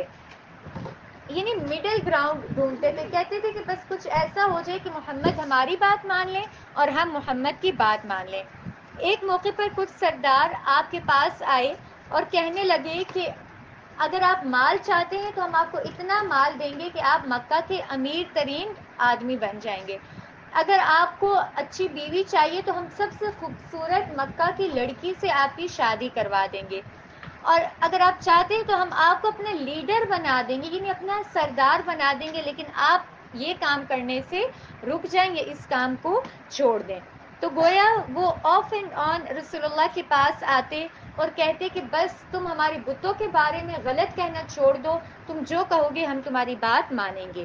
یعنی مڈل گراؤنڈ ڈھونڈتے تھے، کہتے تھے کہ بس کچھ ایسا ہو جائے کہ محمد ہماری بات مان لیں اور ہم محمد کی بات مان لیں۔ ایک موقع پر کچھ سردار آپ کے پاس آئے اور کہنے لگے کہ اگر آپ مال چاہتے ہیں تو ہم آپ کو اتنا مال دیں گے کہ آپ مکہ کے امیر ترین آدمی بن جائیں گے، اگر آپ کو اچھی بیوی چاہیے تو ہم سب سے خوبصورت مکہ کی لڑکی سے آپ کی شادی کروا دیں گے، اور اگر آپ چاہتے ہیں تو ہم آپ کو اپنے لیڈر بنا دیں گے، یعنی اپنا سردار بنا دیں گے، لیکن آپ یہ کام کرنے سے رک جائیں گے، اس کام کو چھوڑ دیں۔ تو گویا وہ آف اینڈ آن رسول اللہ کے پاس آتے اور کہتے کہ بس تم ہمارے بتوں کے بارے میں غلط کہنا چھوڑ دو، تم جو کہو گے ہم تمہاری بات مانیں گے۔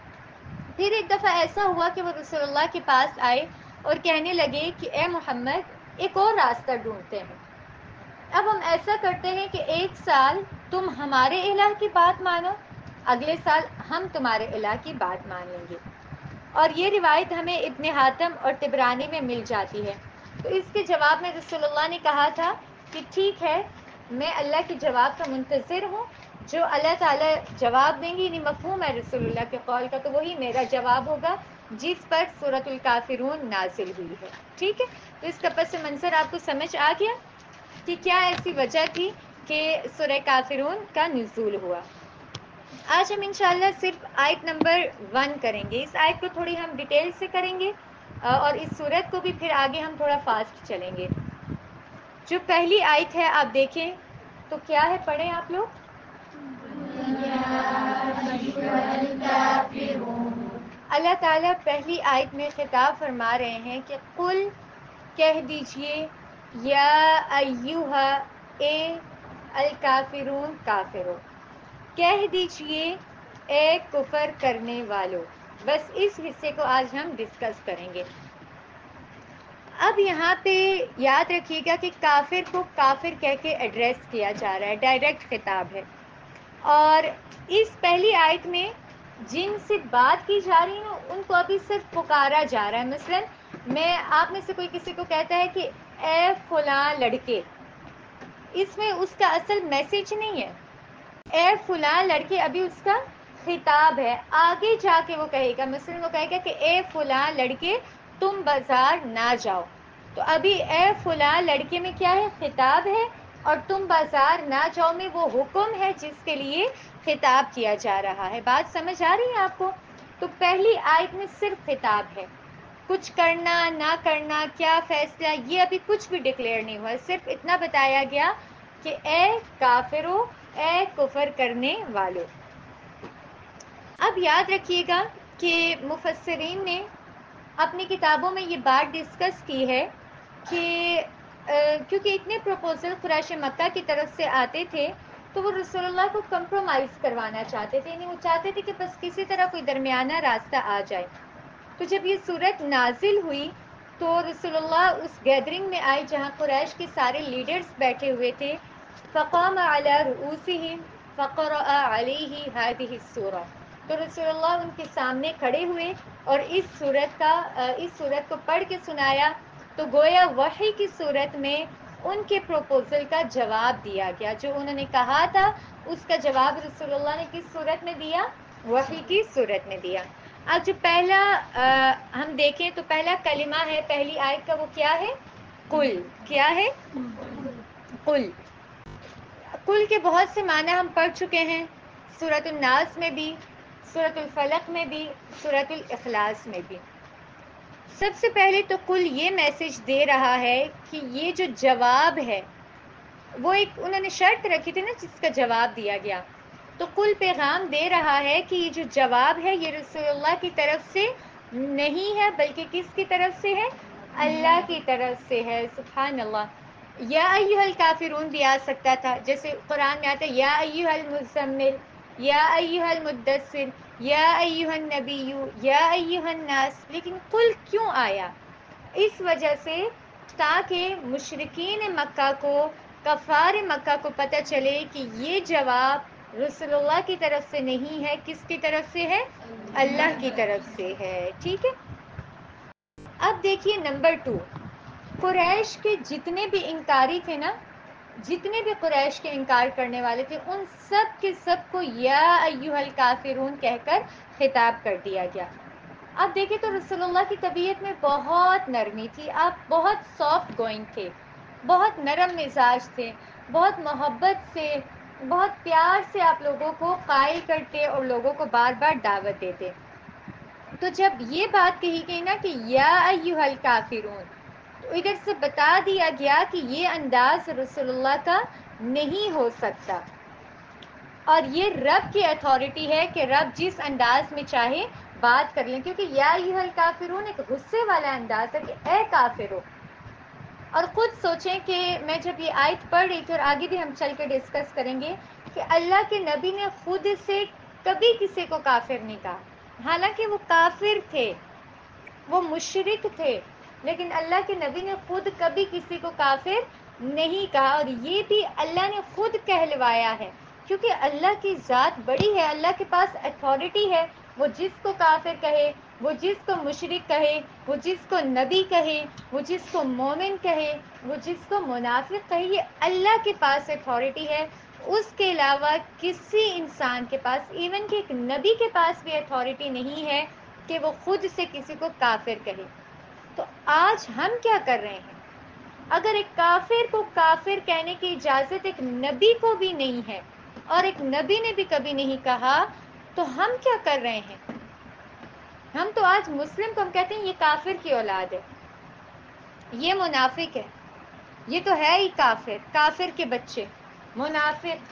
پھر ایک دفعہ ایسا ہوا کہ وہ رسول اللہ کے پاس آئے اور کہنے لگے کہ اے محمد ایک اور راستہ ڈھونڈتے ہیں، اب ہم ایسا کرتے ہیں کہ ایک سال تم ہمارے الہ کی بات مانو، اگلے سال ہم تمہارے الہ کی بات مان لیں گے، اور یہ روایت ہمیں ابن حاتم اور طبرانی میں مل جاتی ہے۔ تو اس کے جواب میں رسول اللہ نے کہا تھا کہ ٹھیک ہے، میں اللہ کے جواب کا منتظر ہوں، جو اللہ تعالیٰ جواب دیں گے، یعنی مفہوم ہے رسول اللہ کے قول کا، تو وہی میرا جواب ہوگا جس پر سورۃ الکافرون نازل ہوئی ہے۔ ٹھیک ہے، تو اس کا پس منظر آپ کو سمجھ آ گیا کہ کیا ایسی وجہ تھی کہ سورہ کافرون کا نزول ہوا۔ آج ہم انشاءاللہ صرف آیت نمبر ون کریں گے، اس آیت کو تھوڑی ہم ڈیٹیل سے کریں گے اور اس سورت کو بھی پھر آگے ہم تھوڑا فاسٹ چلیں گے۔ جو پہلی آیت ہے آپ دیکھیں تو کیا ہے، پڑھیں آپ لوگ۔ اللہ تعالیٰ پہلی آیت میں خطاب فرما رہے ہیں کہ قل، کہہ دیجئے، یا ایہا، اے الکافرون، کافرو، کہہ دیجئے اے کفر کرنے والو۔ بس اس حصے کو آج ہم ڈسکس کریں گے۔ اب یہاں پہ یاد رکھیے گا کہ کافر کو کافر کہہ کے ایڈریس کیا جا رہا ہے، ڈائریکٹ خطاب ہے، اور اس پہلی آیت میں جن سے بات کی جا رہی ہے نا ان کو ابھی صرف پکارا جا رہا ہے۔ مثلا میں آپ میں سے کوئی کسی کو کہتا ہے کہ اے فلاں لڑکے، اس میں اس کا اصل میسج نہیں ہے، اے فلاں لڑکے ابھی اس کا خطاب ہے، آگے جا کے وہ کہے گا، مثلا وہ کہے گا کہ اے فلاں لڑکے تم بازار نہ جاؤ، تو ابھی اے فلاں لڑکے میں کیا ہے، خطاب ہے، اور تم بازار نہ جاؤ میں وہ حکم ہے جس کے لیے خطاب کیا جا رہا ہے۔ بات سمجھ آ رہی ہے آپ کو؟ تو پہلی آیت میں صرف خطاب ہے، کچھ کرنا نہ کرنا، کیا فیصلہ، یہ ابھی کچھ بھی ڈکلیئر نہیں ہوا، صرف اتنا بتایا گیا کہ اے کافرو، اے کفر کرنے والو۔ اب یاد رکھیے گا کہ مفسرین نے اپنی کتابوں میں یہ بات ڈسکس کی ہے کہ کیونکہ اتنے پروپوزل قریش مکہ کی طرف سے آتے تھے تو وہ رسول اللہ کو کمپرومائز کروانا چاہتے تھے، یعنی وہ چاہتے تھے کہ بس کسی طرح کوئی درمیانہ راستہ آ جائے۔ تو جب یہ صورت نازل ہوئی تو رسول اللہ اس گیدرنگ میں آئے جہاں قریش کے سارے لیڈرز بیٹھے ہوئے تھے. فقام علی رؤوسہم فقرأ علیہ ہذہ السورہ. تو رسول اللہ ان کے سامنے کھڑے ہوئے اور اس سورت کا اس سورت کو پڑھ کے سنایا. تو گویا وحی کی صورت میں ان کے پروپوزل کا جواب دیا گیا. جو انہوں نے کہا تھا اس کا جواب رسول اللہ نے کس صورت میں دیا؟ وحی کی صورت میں دیا. اب جو پہلا آ, ہم دیکھیں تو پہلا کلمہ ہے پہلی آیت کا، وہ کیا ہے؟ قل. کیا ہے؟ قل. قل کے بہت سے معنی ہم پڑھ چکے ہیں، سورۃ الناس میں بھی، سورۃ الفلق میں بھی، سورۃ الاخلاص میں بھی. سب سے پہلے تو قل یہ میسج دے رہا ہے کہ یہ جو جواب ہے وہ ایک انہوں نے شرط رکھی تھی نا جس کا جواب دیا گیا. تو قل پیغام دے رہا ہے کہ یہ جو جواب ہے یہ رسول اللہ کی طرف سے نہیں ہے بلکہ کس کی طرف سے ہے؟ اللہ کی طرف سے ہے. سبحان اللہ. یا ایھا الکافرون بھی آ سکتا تھا، جیسے قرآن میں آتا ہے یا ایھا المزمل، یا ایھا المدثر، یا ایھا النبی، یا ایھا الناس. لیکن قل کیوں آیا؟ اس وجہ سے تاکہ مشرکین مکہ کو، کفار مکہ کو پتہ چلے کہ یہ جواب رسول اللہ کی طرف سے نہیں ہے، کس کی طرف سے ہے؟ اللہ کی طرف سے ہے. ٹھیک ہے. اب دیکھیے نمبر ٹو، قریش کے جتنے بھی انکاری تھے نا، جتنے بھی قریش کے انکار کرنے والے تھے ان سب کے سب کو یا ایھا الکافرون کہہ کر خطاب کر دیا گیا. اب دیکھیں تو رسول اللہ کی طبیعت میں بہت نرمی تھی، آپ بہت سافٹ گوئنگ تھے، بہت نرم مزاج تھے، بہت محبت سے، بہت پیار سے آپ لوگوں کو قائل کرتے اور لوگوں کو بار بار دعوت دیتے. تو جب یہ بات کہی گئی نا کہ یا ایھا الکافرون، تو ادھر سے بتا دیا گیا کہ یہ انداز رسول اللہ کا نہیں ہو سکتا، اور یہ رب کی اتھارٹی ہے کہ رب جس انداز میں چاہے بات کر لیں. کیونکہ یا ایھا الکافرون ایک غصے والا انداز ہے کہ اے کافرو. اور خود سوچیں کہ میں جب یہ آیت پڑھ رہی تھی اور آگے بھی ہم چل کے ڈسکس کریں گے کہ اللہ کے نبی نے خود سے کبھی کسی کو کافر نہیں کہا، حالانکہ وہ کافر تھے، وہ مشرک تھے، لیکن اللہ کے نبی نے خود کبھی کسی کو کافر نہیں کہا. اور یہ بھی اللہ نے خود کہلوایا ہے کیونکہ اللہ کی ذات بڑی ہے، اللہ کے پاس اتھارٹی ہے. وہ جس کو کافر کہے، وہ جس کو مشرک کہے، وہ جس کو نبی کہے، وہ جس کو مومن کہے، وہ جس کو منافق کہے، یہ اللہ کے پاس اتھارٹی ہے. اس کے علاوہ کسی انسان کے پاس، ایون کہ ایک نبی کے پاس بھی اتھارٹی نہیں ہے کہ وہ خود سے کسی کو کافر کہے. تو آج ہم کیا کر رہے ہیں؟ اگر ایک کافر کو کافر کہنے کی اجازت ایک نبی کو بھی نہیں ہے اور ایک نبی نے بھی کبھی نہیں کہا، تو ہم کیا کر رہے ہیں؟ ہم تو آج مسلم کو ہم کہتے ہیں یہ کافر کی اولاد ہے، یہ منافق ہے، یہ تو ہے ہی کافر، کافر کے بچے، منافق.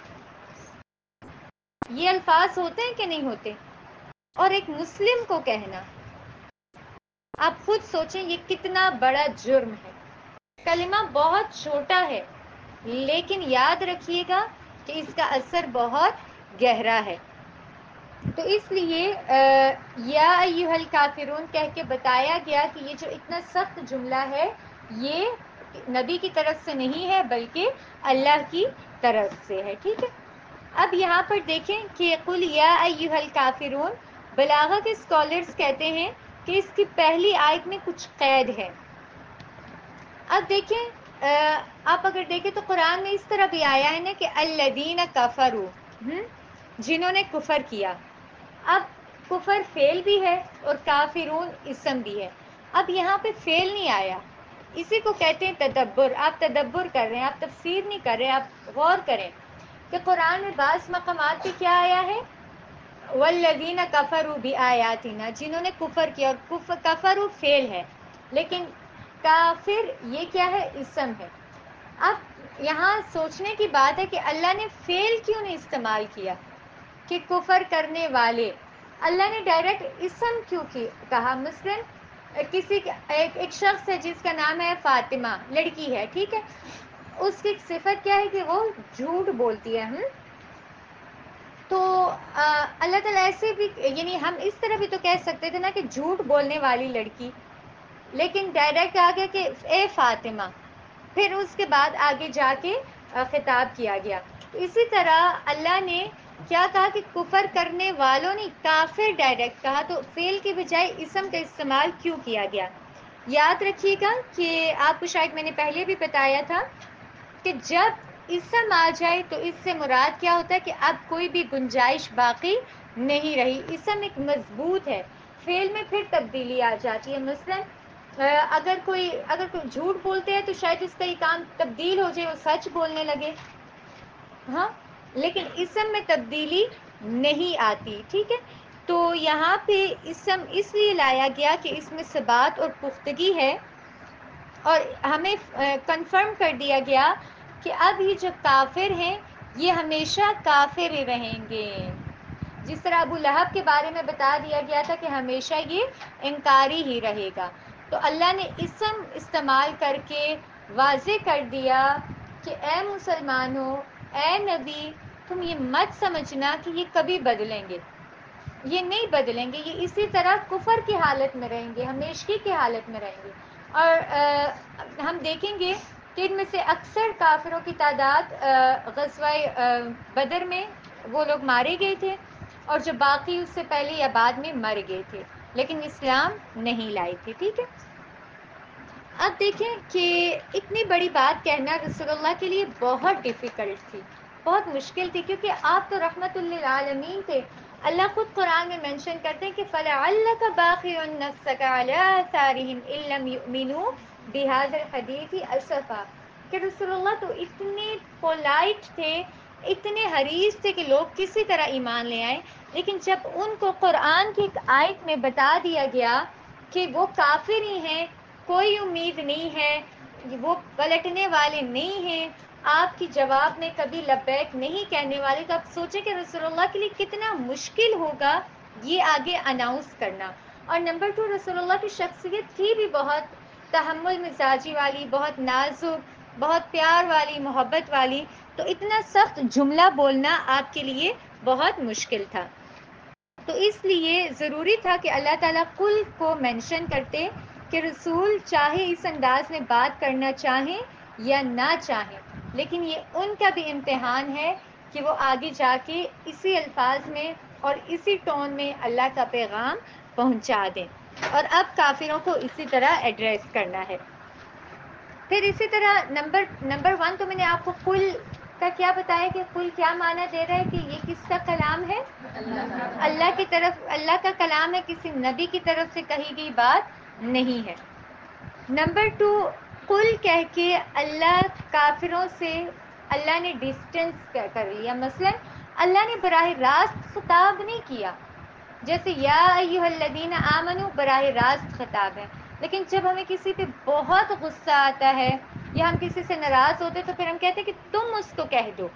یہ الفاظ ہوتے ہیں کہ نہیں ہوتے؟ اور ایک مسلم کو کہنا، آپ خود سوچیں یہ کتنا بڑا جرم ہے. کلمہ بہت چھوٹا ہے لیکن یاد رکھیے گا کہ اس کا اثر بہت گہرا ہے. تو اس لیے یا ایھا الکافرون کہہ کے بتایا گیا کہ یہ جو اتنا سخت جملہ ہے یہ نبی کی طرف سے نہیں ہے بلکہ اللہ کی طرف سے ہے. ٹھیک ہے. اب یہاں پر دیکھیں کہ قل یا ایھا الکافرون، بلاغہ کے اسکالرز کہتے ہیں کہ اس کی پہلی آیت میں کچھ قید ہے. اب دیکھیں آپ اگر دیکھیں تو قرآن میں اس طرح بھی آیا ہے نا کہ الذین کفروا، جنہوں نے کفر کیا. اب کفر فعل بھی ہے اور کافرون اسم بھی ہے. اب یہاں پہ فعل نہیں آیا، اسی کو کہتے ہیں تدبر. آپ تدبر کر رہے ہیں، آپ تفسیر نہیں کر رہے، آپ غور کریں کہ قرآن میں بعض مقامات پہ کیا آیا ہے، والذین کفروا بآیاتنا، جنہوں نے کفر کیا. اور کفروا فعل ہے لیکن کافر یہ کیا ہے، اسم ہے. اب یہاں سوچنے کی بات ہے کہ اللہ نے فعل کیوں نہیں استعمال کیا کہ کفر کرنے والے، اللہ نے ڈائریکٹ اسم کیوں کی کہا؟ مثلاً کسی ایک, ایک شخص ہے جس کا نام ہے فاطمہ، لڑکی ہے، ٹھیک ہے، اس کی صفت کیا ہے کہ وہ جھوٹ بولتی ہے. ہم تو اللہ تعالیٰ ایسے بھی، یعنی ہم اس طرح بھی تو کہہ سکتے تھے نا کہ جھوٹ بولنے والی لڑکی. لیکن ڈائریکٹ آ گیا کہ اے فاطمہ، پھر اس کے بعد آگے جا کے خطاب کیا گیا. اسی طرح اللہ نے کیا کہا کہ کفر کرنے والوں نے کافر ڈائریکٹ کہا، تو فعل کی بجائے اسم کا استعمال کیوں کیا گیا؟ یاد رکھیے گا کہ آپ کو شاید میں نے پہلے بھی بتایا تھا کہ جب اسم آ جائے تو اس سے مراد کیا ہوتا ہے کہ اب کوئی بھی گنجائش باقی نہیں رہی. اسم ایک مضبوط ہے، فعل میں پھر تبدیلی آ جاتی ہے. مثلا اگر کوئی اگر کوئی جھوٹ بولتے ہیں تو شاید اس کا یہ کام تبدیل ہو جائے، وہ سچ بولنے لگے، ہاں، لیکن اسم میں تبدیلی نہیں آتی. ٹھیک ہے، تو یہاں پہ اسم اس لیے لایا گیا کہ اس میں ثبات اور پختگی ہے، اور ہمیں کنفرم کر دیا گیا کہ اب یہ جو کافر ہیں یہ ہمیشہ کافر ہی رہیں گے. جس طرح ابو لہب کے بارے میں بتا دیا گیا تھا کہ ہمیشہ یہ انکاری ہی رہے گا، تو اللہ نے اسم استعمال کر کے واضح کر دیا کہ اے مسلمانوں، اے نبی، تم یہ مت سمجھنا کہ یہ کبھی بدلیں گے، یہ نہیں بدلیں گے، یہ اسی طرح کفر کی حالت میں رہیں گے، ہمیشگی کی حالت میں رہیں گے. اور ہم دیکھیں گے کہ ان میں سے اکثر کافروں کی تعداد غزوہ بدر میں وہ لوگ مارے گئے تھے، اور جو باقی اس سے پہلے یا بعد میں مر گئے تھے، لیکن اسلام نہیں لائے تھے. ٹھیک ہے، اب دیکھیں کہ اتنی بڑی بات کہنا رسول اللہ کے لیے بہت ڈیفیکلٹ تھی، بہت مشکل تھی، کیونکہ آپ تو رحمت للعالمین تھے. اللہ خود قرآن میں مینشن کرتے ہیں کہ فَلَعَلَّكَ بَاخِعٌ نَفْسَكَ عَلَىٰ آثَارِهِمْ إِن لَّمْ يُؤْمِنُوا بِهَٰذَا الْحَدِيثِ أَسَفًا. کہ رسول اللہ تو اتنے پولائٹ تھے، اتنے حریص تھے کہ لوگ کسی طرح ایمان لے آئیں، لیکن جب ان کو قرآن کی ایک آیت میں بتا دیا گیا کہ وہ کافر ہی ہیں، کوئی امید نہیں ہے، وہ پلٹنے والے نہیں ہیں، آپ کی جواب میں کبھی لبیک نہیں کہنے والے، تو آپ سوچیں کہ رسول اللہ کے لیے کتنا مشکل ہوگا یہ آگے اناؤنس کرنا. اور نمبر ٹو، رسول اللہ کی شخصیت تھی بھی بہت تحمل مزاجی والی، بہت نازک، بہت پیار والی، محبت والی، تو اتنا سخت جملہ بولنا آپ کے لیے بہت مشکل تھا. تو اس لیے ضروری تھا کہ اللہ تعالیٰ کل کو مینشن کرتے کہ رسول چاہے اس انداز میں بات کرنا چاہیں یا نہ چاہیں، لیکن یہ ان کا بھی امتحان ہے کہ وہ آگے جا کے اسی الفاظ میں اور اسی ٹون میں اللہ کا پیغام پہنچا دیں، اور اب کافروں کو اسی طرح ایڈریس کرنا ہے. پھر اسی طرح نمبر نمبر ون تو میں نے آپ کو کل کا کیا بتایا کہ کل کیا معنی دے رہا ہے کہ یہ کس کا کلام ہے؟ اللہ کی طرف، اللہ کا کلام ہے، کسی نبی کی طرف سے کہی گئی بات نہیں ہے. نمبر ٹو، کل کہہ کے اللہ کافروں سے اللہ نے ڈسٹینس کر لیا. مثلا اللہ نے براہ راست خطاب نہیں کیا، جیسے یا ایھا الذین آمنوا براہ راست خطاب ہے، لیکن جب ہمیں کسی پہ بہت غصہ آتا ہے یا ہم کسی سے ناراض ہوتے تو پھر ہم کہتے ہیں کہ تم اس کو کہہ دو،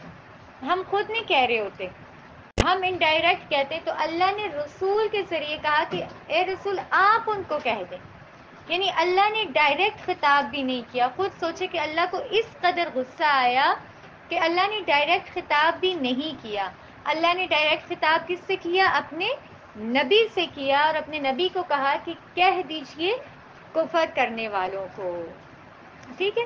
ہم خود نہیں کہہ رہے ہوتے، ہم انڈائریکٹ کہتے. تو اللہ نے رسول کے ذریعے کہا کہ اے رسول آپ ان کو کہہ دیں، یعنی اللہ نے ڈائریکٹ خطاب بھی نہیں کیا. خود سوچے کہ اللہ کو اس قدر غصہ آیا کہ اللہ نے ڈائریکٹ خطاب بھی نہیں کیا. اللہ نے ڈائریکٹ خطاب کس سے کیا؟ اپنے نبی سے کیا، اور اپنے نبی کو کہا کہ کہہ دیجئے کفر کرنے والوں کو. ٹھیک ہے،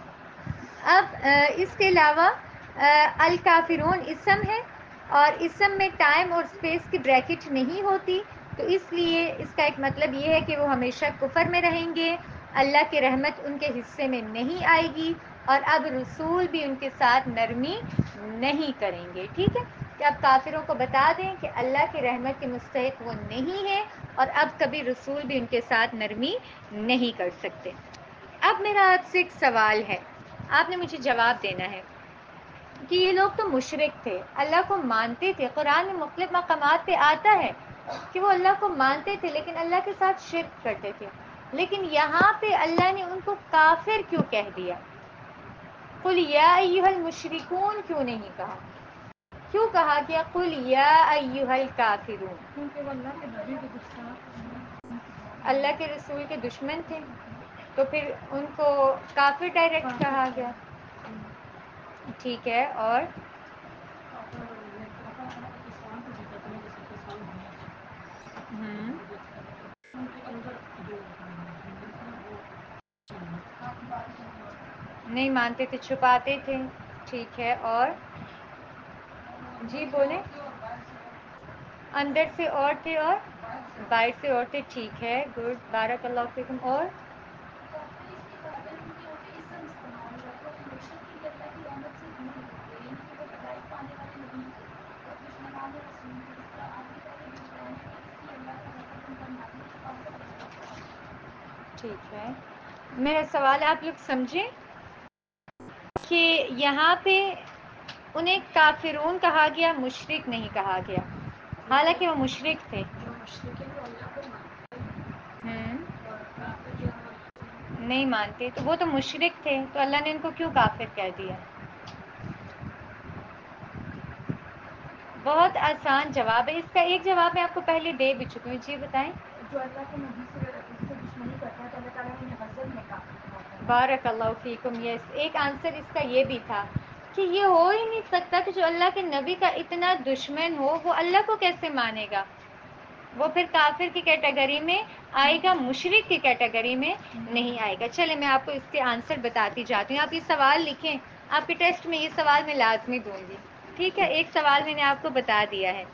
اب اس کے علاوہ الکافرون اسم ہے، اور اسم میں ٹائم اور اسپیس کی بریکٹ نہیں ہوتی، تو اس لیے اس کا ایک مطلب یہ ہے کہ وہ ہمیشہ کفر میں رہیں گے، اللہ کی رحمت ان کے حصے میں نہیں آئے گی، اور اب رسول بھی ان کے ساتھ نرمی نہیں کریں گے. ٹھیک ہے، کہ اب کافروں کو بتا دیں کہ اللہ کی رحمت کے مستحق وہ نہیں ہے، اور اب کبھی رسول بھی ان کے ساتھ نرمی نہیں کر سکتے. اب میرا آپ سے ایک سوال ہے، آپ نے مجھے جواب دینا ہے کہ یہ لوگ تو مشرک تھے، اللہ کو مانتے تھے، قرآن میں مختلف مقامات پہ آتا ہے کہ وہ اللہ کو مانتے تھے لیکن اللہ کے ساتھ شرک کرتے تھے، لیکن یہاں پہ اللہ نے ان کو کافر کیوں کہہ دیا؟ قل یا ایھا المشرکون کیوں نہیں کہا؟ کیوں کہا گیا قل یا ایھا الکافرون؟ کیونکہ وہ اللہ کے نبی کے دشمن، اللہ کے رسول کے دشمن تھے، تو پھر ان کو کافر ڈائریکٹ کہا گیا. ٹھیک ہے، اور اسلام کو جتاتے ہیں جیسے کہ سال ہونا ہم ان کے اندر جو نہیں مانتے تھے، چھپاتے تھے، ٹھیک ہے، اور جی بولیں، اندر سے اور تھے اور باہر سے اور تھے، ٹھیک ہے، گڈ، بارک اللہ فیکم، اور ٹھیک ہے، میرا سوال آپ لوگ سمجھیں کہ یہاں پہ انہیں کافرون کہا گیا، مشرک نہیں کہا گیا، حالانکہ وہ مشرک تھے. ہم نہیں مانتے تو وہ تو مشرک تھے، تو اللہ نے ان کو کیوں کافر کہہ دیا؟ بہت آسان جواب ہے اس کا، ایک جواب میں آپ کو پہلے دے بھی چکی ہوں. جی بتائیں. جو اللہ کے نبی سے اس سے دشمنی کرتا ہے تو اللہ تعالیٰ نے غضب میں کافر کہتا ہے. بارک اللہ فیکم. یس، ایک آنسر اس کا یہ بھی تھا کہ یہ ہو ہی نہیں سکتا کہ جو اللہ کے نبی کا اتنا دشمن ہو وہ اللہ کو کیسے مانے گا، وہ پھر کافر کی کیٹیگری میں آئے گا، مشرک کی کیٹیگری میں نہیں آئے گا. چلے میں آپ کو اس کے آنسر بتاتی جاتی ہوں. آپ یہ سوال لکھیں، آپ کے ٹیسٹ میں یہ سوال میں لازمی دوں گی، ٹھیک ہے. ایک سوال میں نے آپ کو بتا دیا ہے.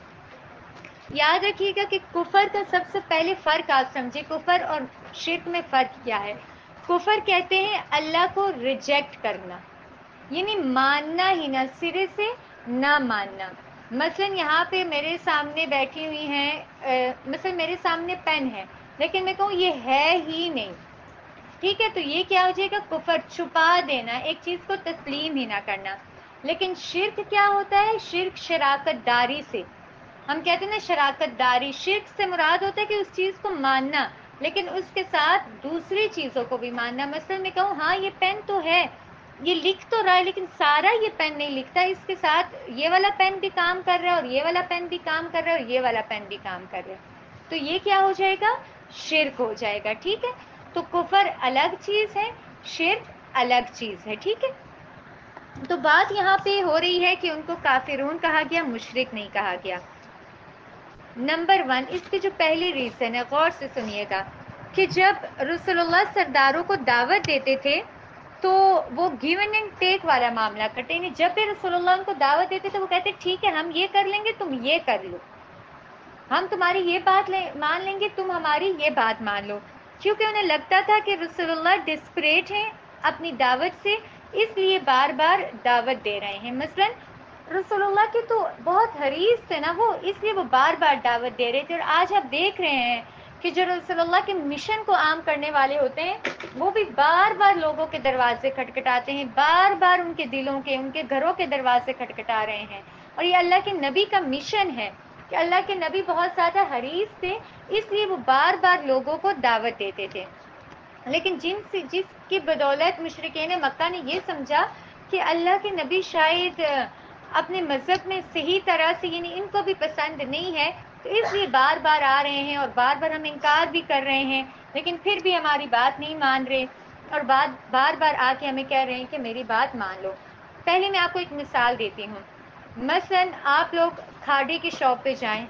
یاد رکھیے گا کہ کفر کا سب سے پہلے فرق آپ سمجھے، کفر اور شرک میں فرق کیا ہے. کفر کہتے ہیں اللہ کو ریجیکٹ کرنا، یعنی ماننا ہی نہ، سرے سے نہ ماننا. مثلا یہاں پہ میرے سامنے بیٹھی ہوئی ہیں، مثلا میرے سامنے پین ہے لیکن میں کہوں یہ ہے ہی نہیں، ٹھیک ہے، تو یہ کیا ہو جائے گا؟ کفر، چھپا دینا، ایک چیز کو تسلیم ہی نہ کرنا. لیکن شرک کیا ہوتا ہے؟ شرک شراکت داری سے، ہم کہتے ہیں نا شراکت داری، شرک سے مراد ہوتا ہے کہ اس چیز کو ماننا لیکن اس کے ساتھ دوسری چیزوں کو بھی ماننا. مثلا میں کہوں ہاں یہ پین تو ہے، یہ لکھ تو رہا ہے لیکن سارا یہ پین نہیں لکھتا، اس کے ساتھ یہ والا پین بھی کام کر رہا ہے اور یہ والا پین بھی کام کر رہا ہے اور یہ والا پین بھی کام کر رہا ہے، تو یہ کیا ہو جائے گا؟ شرک ہو جائے گا. ٹھیک ہے، تو کفر الگ چیز ہے، شرک الگ چیز ہے. ٹھیک ہے، تو بات یہاں پہ ہو رہی ہے کہ ان کو کافرون کہا گیا، مشرک نہیں کہا گیا. نمبر ون، اس کی جو پہلی ریزن ہے، غور سے سنیے گا، کہ جب رسول اللہ سرداروں کو دعوت دیتے تھے تو وہ گیون اینڈ ٹیک والا معاملہ کرتے ہیں. جب بھی رسول اللہ ان کو دعوت دیتے تھے وہ کہتے ٹھیک ہے ہم یہ کر لیں گے، تم یہ کر لو، ہم تمہاری یہ بات مان لیں گے، تم ہماری یہ بات مان لو، کیونکہ انہیں لگتا تھا کہ رسول اللہ ڈسپریٹ ہیں اپنی دعوت سے، اس لیے بار بار دعوت دے رہے ہیں. مثلا رسول اللہ کے تو بہت حریص تھے نا وہ، اس لیے وہ بار بار دعوت دے رہے تھے. اور آج آپ دیکھ رہے ہیں کہ جو رسول اللہ کے مشن کو عام کرنے والے ہوتے ہیں وہ بھی بار بار لوگوں کے دروازے کھٹکھٹاتے ہیں، بار بار ان کے دلوں کے، ان کے گھروں کے دروازے کھٹکھٹا رہے ہیں. اور یہ اللہ کے نبی کا مشن ہے کہ اللہ کے نبی بہت زیادہ حریص تھے، اس لیے وہ بار بار لوگوں کو دعوت دیتے تھے. لیکن جن سے جس کی بدولت مشرکین مکہ نے یہ سمجھا کہ اللہ کے نبی شاید اپنے مذہب میں صحیح طرح سے، یعنی ان کو بھی پسند نہیں ہے، تو اس لیے بار بار آ رہے ہیں اور بار بار ہم انکار بھی کر رہے ہیں لیکن پھر بھی ہماری بات نہیں مان رہے اور بار بار بار آ کے ہمیں کہہ رہے ہیں کہ میری بات مان لو. پہلے میں آپ کو ایک مثال دیتی ہوں. مثلا آپ لوگ کھاڑی کی شاپ پہ جائیں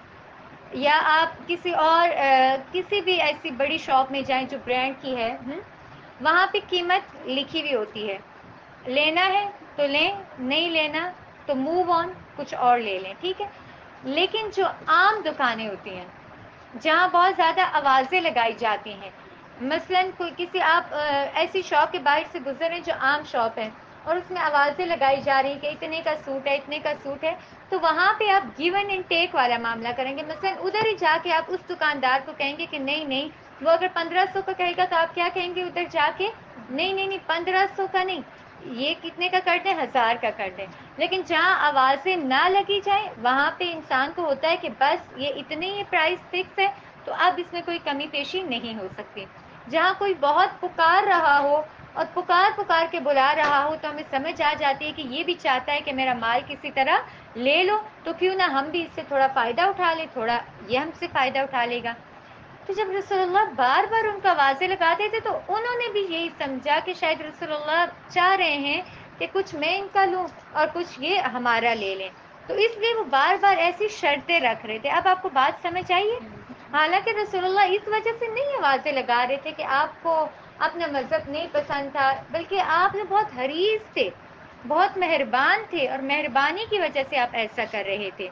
یا آپ کسی اور کسی بھی ایسی بڑی شاپ میں جائیں جو برانڈ کی ہے، وہاں پہ قیمت لکھی ہوئی ہوتی ہے، لینا ہے تو لیں، نہیں لینا تو موو آن، کچھ اور لے لیں. ٹھیک ہے، لیکن جو عام دکانیں ہوتی ہیں جہاں بہت زیادہ آوازیں لگائی جاتی ہیں، مثلا کوئی کسی آپ ایسی شاپ کے باہر سے گزرے جو عام شاپ ہے اور اس میں آوازیں لگائی جا رہی ہیں کہ اتنے کا سوٹ ہے، اتنے کا سوٹ ہے، تو وہاں پہ آپ گیون اینڈ ٹیک والا معاملہ کریں گے. مثلا ادھر ہی جا کے آپ اس دکاندار کو کہیں گے کہ نہیں نہیں، وہ اگر پندرہ سو کا کہے گا تو آپ کیا کہیں گے ادھر جا کے؟ نہیں نہیں نہیں، پندرہ سو کا نہیں، یہ کتنے کا کر دیں، ہزار کا کر دیں. لیکن جہاں آوازیں نہ لگی جائیں وہاں پہ انسان کو ہوتا ہے کہ بس یہ اتنے ہی پرائس فکس ہے تو اب اس میں کوئی کمی پیشی نہیں ہو سکتی. جہاں کوئی بہت پکار رہا ہو اور پکار پکار کے بلا رہا ہو تو ہمیں سمجھ آ جاتی ہے کہ یہ بھی چاہتا ہے کہ میرا مال کسی طرح لے لو، تو کیوں نہ ہم بھی اس سے تھوڑا فائدہ اٹھا لیں، تھوڑا یہ ہم سے فائدہ اٹھا لے گا. تو جب رسول اللہ بار بار ان کو آوازیں لگاتے تھے تو انہوں نے بھی یہی سمجھا کہ شاید رسول اللہ چاہ رہے ہیں کہ کچھ میں ان کا لوں اور کچھ یہ ہمارا لے لیں، تو اس لیے وہ بار بار ایسی شرطیں رکھ رہے تھے. اب آپ کو بات سمجھ آئیے؟ حالانکہ رسول اللہ اس وجہ سے نہیں آوازیں لگا رہے تھے کہ آپ کو اپنا مذہب نہیں پسند تھا، بلکہ آپ نے بہت حریص تھے، بہت مہربان تھے، اور مہربانی کی وجہ سے آپ ایسا کر رہے تھے۔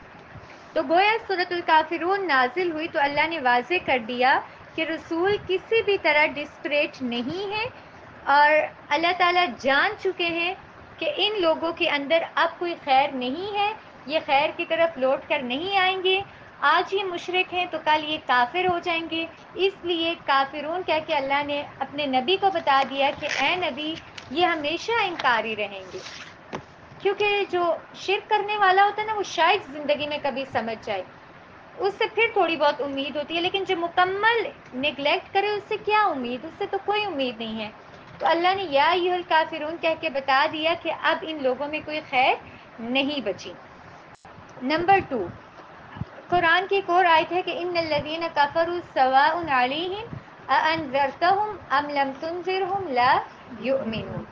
تو گویا سورۃ الکافرون نازل ہوئی تو اللہ نے واضح کر دیا کہ رسول کسی بھی طرح ڈسپریٹ نہیں ہے، اور اللہ تعالیٰ جان چکے ہیں کہ ان لوگوں کے اندر اب کوئی خیر نہیں ہے، یہ خیر کی طرف لوٹ کر نہیں آئیں گے، آج یہ مشرک ہیں تو کل یہ کافر ہو جائیں گے۔ اس لیے کافرون کہہ کے اللہ نے اپنے نبی کو بتا دیا کہ اے نبی، یہ ہمیشہ انکاری رہیں گے، کیونکہ جو شرک کرنے والا ہوتا ہے نا، وہ شاید زندگی میں کبھی سمجھ جائے، اس سے پھر تھوڑی بہت امید ہوتی ہے، لیکن جو مکمل نگلیکٹ کرے اس سے کیا امید، اس سے تو کوئی امید نہیں ہے۔ تو اللہ نے یا ایھا الکافرون کہہ کے بتا دیا کہ اب ان لوگوں میں کوئی خیر نہیں بچی۔ نمبر ٹو، قرآن کی ایک اور آیت ہے کہ ان الذین کفروا سواء علیہم اانذرتہم ام لم تنذرہم لا یؤمنون۔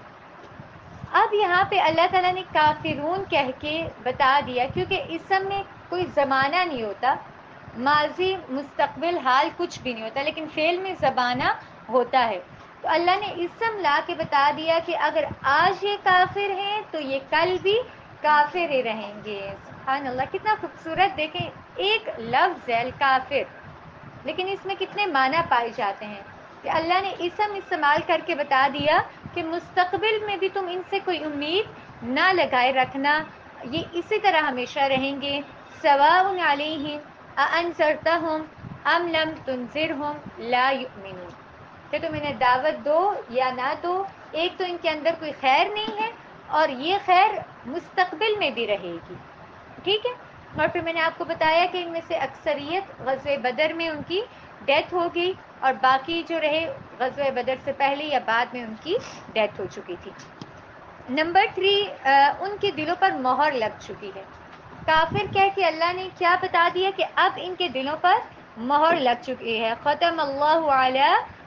اب یہاں پہ اللہ تعالیٰ نے کافرون کہہ کے بتا دیا، کیونکہ اسم میں کوئی زمانہ نہیں ہوتا، ماضی مستقبل حال کچھ بھی نہیں ہوتا، لیکن فعل میں زمانہ ہوتا ہے۔ تو اللہ نے اسم لا کے بتا دیا کہ اگر آج یہ کافر ہیں تو یہ کل بھی کافر ہی رہیں گے۔ سبحان اللہ، کتنا خوبصورت، دیکھیں ایک لفظ ہے الکافر، لیکن اس میں کتنے معنی پائے جاتے ہیں کہ اللہ نے اسم استعمال کر کے بتا دیا کہ مستقبل میں بھی تم ان سے کوئی امید نہ لگائے رکھنا، یہ اسی طرح ہمیشہ رہیں گے۔ سواء علیہم اانذرتہم ام لم تنذرہم لا یؤمنون، کہ تم انہیں دعوت دو یا نہ دو، ایک تو ان کے اندر کوئی خیر نہیں ہے، اور یہ خیر مستقبل میں بھی رہے گی، ٹھیک ہے۔ اور پھر میں نے آپ کو بتایا کہ ان میں سے اکثریت غزوہ بدر میں ان کی ڈیتھ ہو گئی، اور باقی جو رہے غزوہ بدر سے پہلے یا بعد میں ان کی ڈیتھ ہو چکی تھی۔ نمبر تھری، ان کے دلوں پر مہر لگ چکی ہے۔ کافر کہہ کے اللہ نے کیا بتا دیا کہ اب ان کے دلوں پر مہر لگ چکی ہے۔ ختم اللہ علی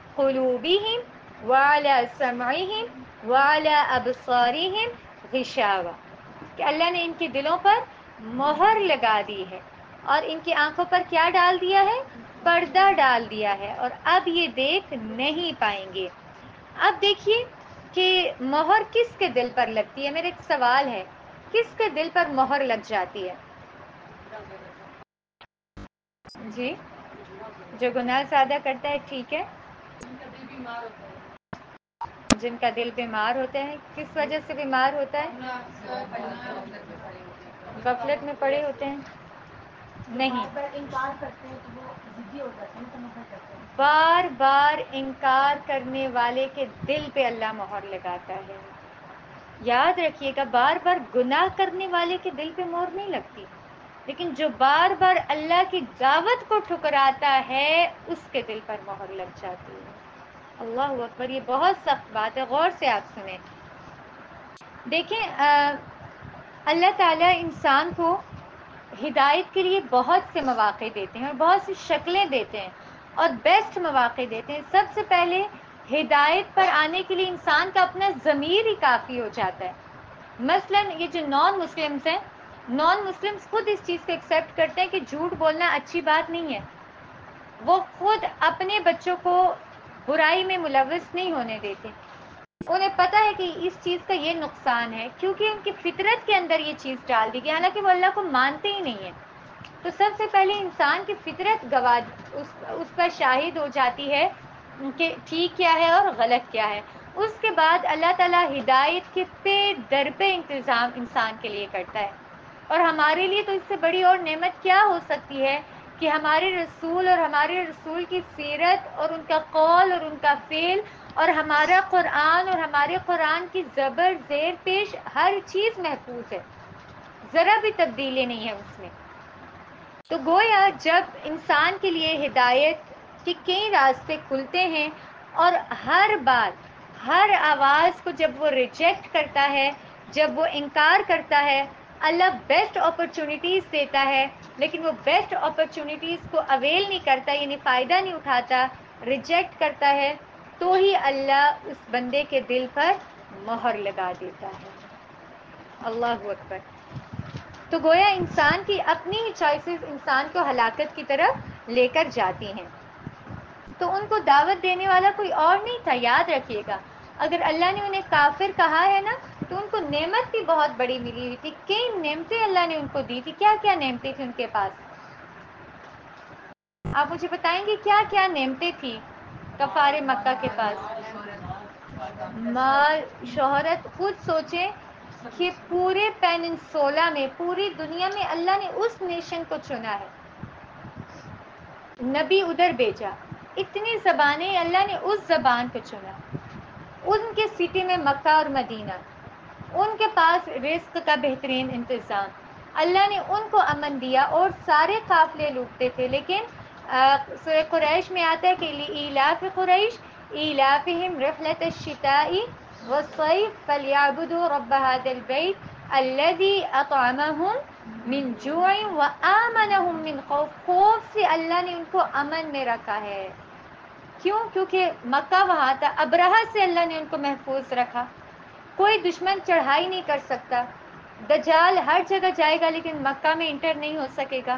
قلوبہم وعلی سمعہم وعلی ابصارہم غشاوہ، کہ اللہ نے ان کے دلوں پر مہر لگا دی ہے، اور ان کی آنکھوں پر کیا ڈال دیا ہے؟ پردہ ڈال دیا ہے، اور اب یہ دیکھ نہیں پائیں گے۔ اب دیکھیے کہ مہر کس کے دل پر لگتی ہے، میرا ایک سوال ہے، کس کے دل پر مہر لگ جاتی ہے؟ جی، جو گناہ زیادہ کرتا ہے، ٹھیک ہے، جن کا دل بیمار ہوتا ہے، کس وجہ سے بیمار ہوتا ہے؟ غفلت میں پڑے ہوتے ہیں، نہیں، انکار کرتے ہیں تو وہ ضدی ہو جاتے ہیں، تو نفرت کرتے ہیں۔ بار بار انکار کرنے والے کے دل پہ اللہ مہر لگاتا ہے۔ یاد رکھیے گا، بار بار گناہ کرنے والے کے دل پہ مہر نہیں لگتی، لیکن جو بار بار اللہ کی دعوت کو ٹھکراتا ہے اس کے دل پر مہر لگ جاتی ہے۔ اللہ اکبر، یہ بہت سخت بات ہے، غور سے آپ سنیں۔ دیکھیں، اللہ تعالیٰ انسان کو ہدایت کے لیے بہت سے مواقع دیتے ہیں اور بہت سی شکلیں دیتے ہیں، اور بیسٹ مواقع دیتے ہیں۔ سب سے پہلے ہدایت پر آنے کے لیے انسان کا اپنا ضمیر ہی کافی ہو جاتا ہے۔ مثلاً یہ جو نان مسلمس ہیں، نان مسلمس خود اس چیز کو ایکسیپٹ کرتے ہیں کہ جھوٹ بولنا اچھی بات نہیں ہے، وہ خود اپنے بچوں کو برائی میں ملوث نہیں ہونے دیتے، انہیں پتہ ہے کہ اس چیز کا یہ نقصان ہے، کیونکہ ان کی فطرت کے اندر یہ چیز ڈال دی گئی، حالانکہ وہ اللہ کو مانتے ہی نہیں ہیں۔ تو سب سے پہلے انسان کی فطرت گواہ اس, اس پر شاہد ہو جاتی ہے کہ ٹھیک کیا ہے اور غلط کیا ہے۔ اس کے بعد اللہ تعالیٰ ہدایت کے پہ در پہ انتظام انسان کے لیے کرتا ہے، اور ہمارے لیے تو اس سے بڑی اور نعمت کیا ہو سکتی ہے کہ ہمارے رسول اور ہمارے رسول کی سیرت اور ان کا قول اور ان کا فعل اور ہمارا قرآن اور ہمارے قرآن کی زبر زیر پیش ہر چیز محفوظ ہے، ذرا بھی تبدیلی نہیں ہے اس میں۔ تو گویا جب انسان کے لیے ہدایت کے کئی راستے کھلتے ہیں، اور ہر بات، ہر آواز کو جب وہ ریجیکٹ کرتا ہے، جب وہ انکار کرتا ہے، اللہ بیسٹ اپرچونٹیز دیتا ہے، لیکن وہ بیسٹ اپرچونٹیز کو اویل نہیں کرتا، یعنی فائدہ نہیں اٹھاتا، ریجیکٹ کرتا ہے، تو ہی اللہ اس بندے کے دل پر مہر لگا دیتا ہے۔ اللہ اکبر۔ تو گویا انسان کی اپنی ہی چوائسز انسان کو ہلاکت کی طرف لے کر جاتی ہیں. تو ان کو دعوت دینے والا کوئی اور نہیں تھا. یاد رکھیے گا اگر اللہ نے انہیں کافر کہا ہے نا تو ان کو نعمت بھی بہت بڑی ملی ہوئی تھی. کئی نعمتیں اللہ نے ان کو دی تھی. کیا کیا نعمتیں تھیں ان کے پاس؟ آپ مجھے بتائیں گے کیا کیا نعمتیں تھیں کفار مکہ کے پاس؟ مال، شہرت. خود سوچیں کہ پورے پیننسولا میں، پوری دنیا میں اللہ نے اس نیشن کو چنا ہے، نبی ادھر بھیجا، اتنی زبانیں اللہ نے اس زبان کو چنا. ان کے سٹی میں مکہ اور مدینہ، ان کے پاس رزق کا بہترین انتظام. اللہ نے ان کو امن دیا اور سارے قافلے لوٹتے تھے. لیکن سورہ قریش میں آتا ہے کہ لإیلاف قریش ایلافہم رحلۃ الشتاء والصیف فلیعبدوا رب ھذا البیت الذی اطعمہم من جوع وآمنہم من خوف. خوف سے اللہ نے ان کو امن میں رکھا ہے. کیوں؟ کیونکہ مکہ وہاں تھا. ابرہہ سے اللہ نے ان کو محفوظ رکھا. کوئی دشمن چڑھائی نہیں کر سکتا. دجال ہر جگہ جائے گا لیکن مکہ میں انٹر نہیں ہو سکے گا.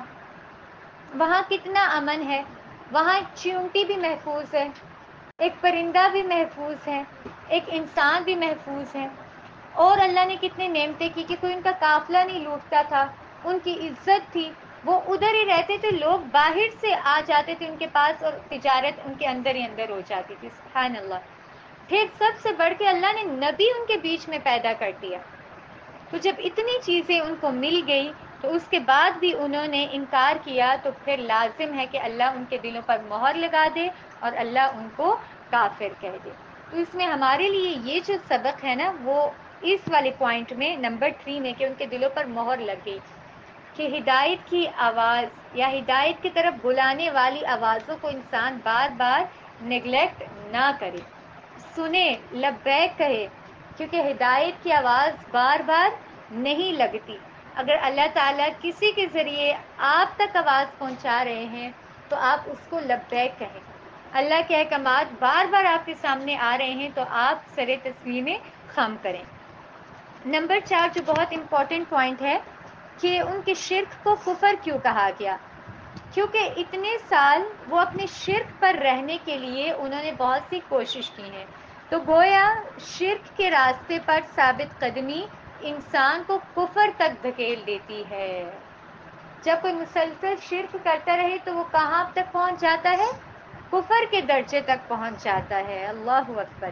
وہاں کتنا امن ہے. وہاں ایک چیونٹی بھی محفوظ ہے، ایک پرندہ بھی محفوظ ہے، ایک انسان بھی محفوظ ہے. اور اللہ نے کتنے نعمتیں کی کہ کوئی ان کا قافلہ نہیں لوٹتا تھا. ان کی عزت تھی. وہ ادھر ہی رہتے تھے. لوگ باہر سے آ جاتے تھے ان کے پاس اور تجارت ان کے اندر ہی اندر ہو جاتی تھی. سبحان اللہ. پھر سب سے بڑھ کے اللہ نے نبی ان کے بیچ میں پیدا کر دیا. تو جب اتنی چیزیں ان کو مل گئی تو اس کے بعد بھی انہوں نے انکار کیا تو پھر لازم ہے کہ اللہ ان کے دلوں پر مہر لگا دے اور اللہ ان کو کافر کہہ دے. تو اس میں ہمارے لیے یہ جو سبق ہے نا وہ اس والے پوائنٹ میں نمبر تھری میں کہ ان کے دلوں پر مہر لگ گئی کہ ہدایت کی آواز یا ہدایت کی طرف بلانے والی آوازوں کو انسان بار بار نگلیکٹ نہ کرے، سنے، لبیک کہے، کیونکہ ہدایت کی آواز بار بار نہیں لگتی. اگر اللہ تعالیٰ کسی کے ذریعے آپ تک آواز پہنچا رہے ہیں تو آپ اس کو لبیک کہیں. اللہ کے احکامات بار بار آپ کے سامنے آ رہے ہیں تو آپ سر تسلیمیں خم کریں. نمبر چار جو بہت امپورٹنٹ پوائنٹ ہے کہ ان کے شرک کو کفر کیوں کہا گیا؟ کیونکہ اتنے سال وہ اپنے شرک پر رہنے کے لیے انہوں نے بہت سی کوشش کی ہیں. تو گویا شرک کے راستے پر ثابت قدمی انسان کو کفر تک دھکیل دیتی ہے. جب کوئی مسلسل شرک کرتا رہے تو وہ کہاں تک پہنچ جاتا ہے؟ کفر کے درجے تک پہنچ جاتا ہے. اللہ اکبر.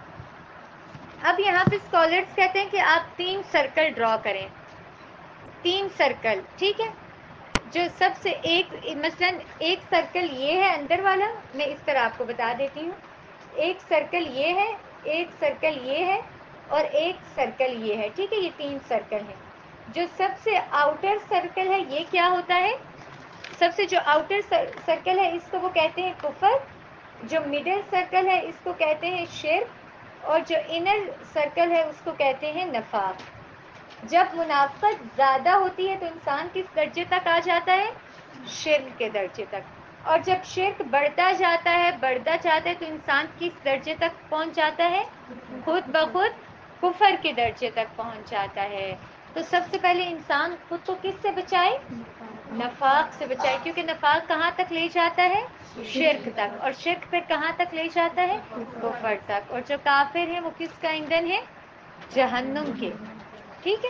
اب یہاں پہ اسکالرس کہتے ہیں کہ آپ تین سرکل ڈرا کریں. تین سرکل، ٹھیک ہے، جو سب سے ایک مثلا ایک سرکل یہ ہے اندر والا، میں اس طرح آپ کو بتا دیتی ہوں. ایک سرکل یہ ہے، ایک سرکل یہ ہے اور ایک سرکل یہ ہے. ٹھیک ہے، یہ تین سرکل ہیں. جو سب سے آؤٹر سرکل ہے یہ کیا ہوتا ہے؟ سب سے جو آؤٹر سرکل ہے اس کو وہ کہتے ہیں کفر. جو مڈل سرکل ہے اس کو کہتے ہیں شرک اور جو انر سرکل ہے اس کو کہتے ہیں نفاق. جب منافقت زیادہ ہوتی ہے تو انسان کس درجے تک آ جاتا ہے؟ شرک کے درجے تک. اور جب شرک بڑھتا جاتا ہے بڑھتا جاتا ہے تو انسان کس درجے تک پہنچ جاتا ہے؟ خود بخود کفر کے درجے تک پہنچ جاتا ہے. تو سب سے پہلے انسان خود کو کس سے بچائے؟ نفاق سے بچائے، کیونکہ نفاق کہاں تک لے جاتا ہے؟ شرک تک. اور شرک پھر کہاں تک لے جاتا ہے؟ کفر تک. اور جو کافر ہیں وہ کس کا ایندھن ہے؟ جہنم کے. ٹھیک ہے.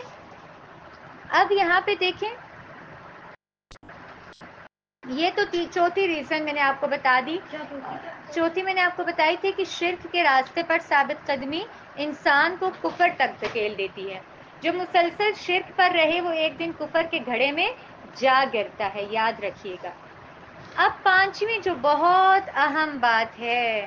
اب یہاں پہ دیکھیں یہ تو چوتھی ریزن میں نے آپ کو بتا دی. چوتھی میں نے آپ کو بتائی تھی کہ شرک کے راستے پر ثابت قدمی انسان کو کفر تک دھکیل دیتی ہے. جو مسلسل شرک پر رہے وہ ایک دن کفر کے گھڑے میں جا گرتا ہے. یاد رکھیے گا. اب پانچویں جو بہت اہم بات ہے،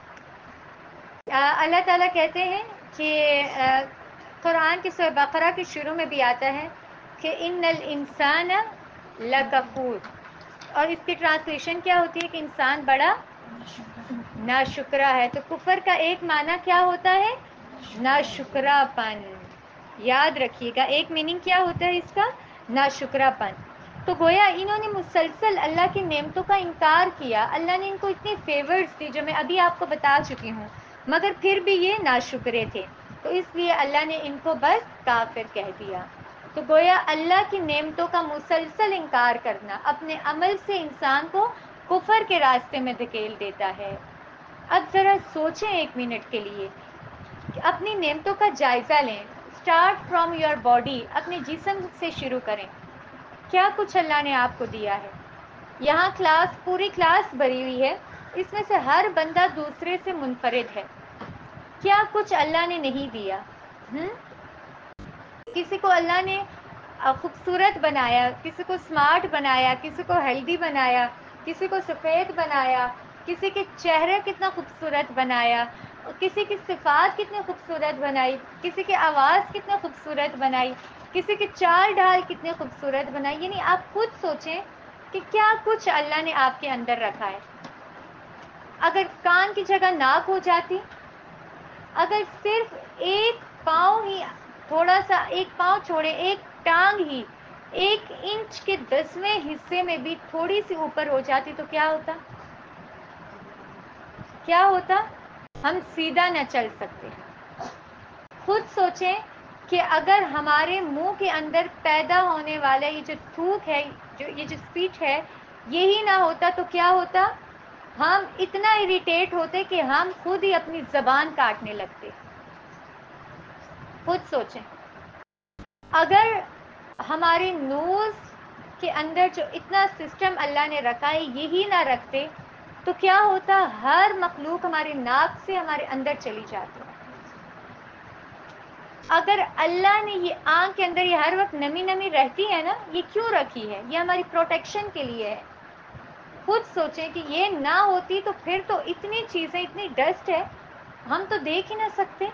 اللہ تعالیٰ کہتے ہیں کہ قرآن کی سورہ بقرہ کے شروع میں بھی آتا ہے کہ ان الانسان لکفور، اور اس کی ٹرانسلیشن کیا ہوتی ہے کہ انسان بڑا ناشکرا ہے. تو کفر کا ایک معنی کیا ہوتا ہے؟ ناشکرا پن. یاد رکھیے گا ایک میننگ کیا ہوتا ہے اس کا؟ ناشکرا پن. تو گویا انہوں نے مسلسل اللہ کی نعمتوں کا انکار کیا. اللہ نے ان کو اتنے فیورز دی جو میں ابھی آپ کو بتا چکی ہوں، مگر پھر بھی یہ ناشکرے تھے. تو اس لیے اللہ نے ان کو بس کافر کہہ دیا. تو گویا اللہ کی نعمتوں کا مسلسل انکار کرنا اپنے عمل سے انسان کو کفر کے راستے میں دھکیل دیتا ہے۔ اب ذرا سوچیں ایک منٹ کے لیے کہ اپنی نعمتوں کا جائزہ لیں۔ اسٹارٹ فرام یور باڈی، اپنے جسم سے شروع کریں۔ کیا کچھ اللہ نے آپ کو دیا ہے؟ یہاں کلاس پوری کلاس بھری ہوئی ہے، اس میں سے ہر بندہ دوسرے سے منفرد ہے۔ کیا کچھ اللہ نے نہیں دیا؟ ہم؟ کسی کو اللہ نے خوبصورت بنایا، کسی کو اسمارٹ بنایا، کسی کو ہیلدی بنایا، کسی کو سفید بنایا، کسی کے چہرے کتنا خوبصورت بنایا، کسی کی صفات کتنی خوبصورت بنائی، کسی کی آواز کتنے خوبصورت بنائی، کسی کی چال ڈھال کتنے خوبصورت بنائی۔ یعنی آپ خود سوچیں کہ کیا کچھ اللہ نے آپ کے اندر رکھا ہے۔ اگر کان کی جگہ ناک ہو جاتی، اگر صرف ایک پاؤں ہی، تھوڑا سا ایک پاؤں چھوڑے، ایک ٹانگ ہی ایک انچ کے دسویں حصے میں بھی تھوڑی سی اوپر ہو جاتی تو کیا ہوتا؟ کیا ہوتا؟ ہم سیدھا نہ چل سکتے۔ خود سوچیں کہ اگر ہمارے منہ کے اندر پیدا ہونے والا یہ جو تھوک ہے، جو یہ جو اسپیچ ہے، یہی نہ ہوتا تو کیا ہوتا؟ ہم اتنا اریٹیٹ ہوتے کہ ہم خود ہی اپنی زبان کاٹنے لگتے۔ خود سوچیں اگر ہمارے نوز کے اندر جو اتنا سسٹم اللہ نے رکھا ہے یہی نہ رکھتے تو کیا ہوتا؟ ہر مخلوق ہمارے ناک سے ہمارے اندر چلی جاتی۔ اگر اللہ نے یہ آنکھ کے اندر یہ ہر وقت نمی نمی رہتی ہے نا، یہ کیوں رکھی ہے؟ یہ ہماری پروٹیکشن کے لیے ہے۔ خود سوچیں کہ یہ نہ ہوتی تو پھر تو اتنی چیزیں، اتنی ڈسٹ ہے، ہم تو دیکھ ہی نہ سکتے۔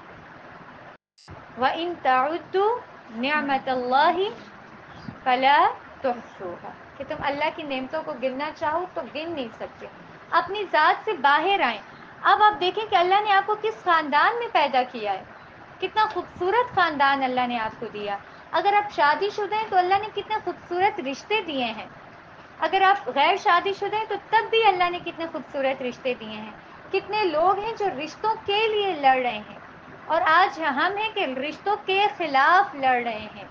وَإِن تَعُدُّوا نِعْمَةَ اللَّهِ فَلَا تُحْصُوهَا، کہ تم اللہ کی نعمتوں کو گننا چاہو تو گن نہیں سکتے۔ اپنی ذات سے باہر آئیں۔ اب آپ دیکھیں کہ اللہ نے آپ کو کس خاندان میں پیدا کیا ہے، کتنا خوبصورت خاندان اللہ نے آپ کو دیا۔ اگر آپ شادی شدہ ہیں تو اللہ نے کتنے خوبصورت رشتے دیے ہیں۔ اگر آپ غیر شادی شدہ ہیں تو تب بھی اللہ نے کتنے خوبصورت رشتے دیے ہیں۔ کتنے لوگ ہیں جو رشتوں کے لیے لڑ رہے ہیں، اور آج ہم ہیں کہ رشتوں کے خلاف لڑ رہے ہیں۔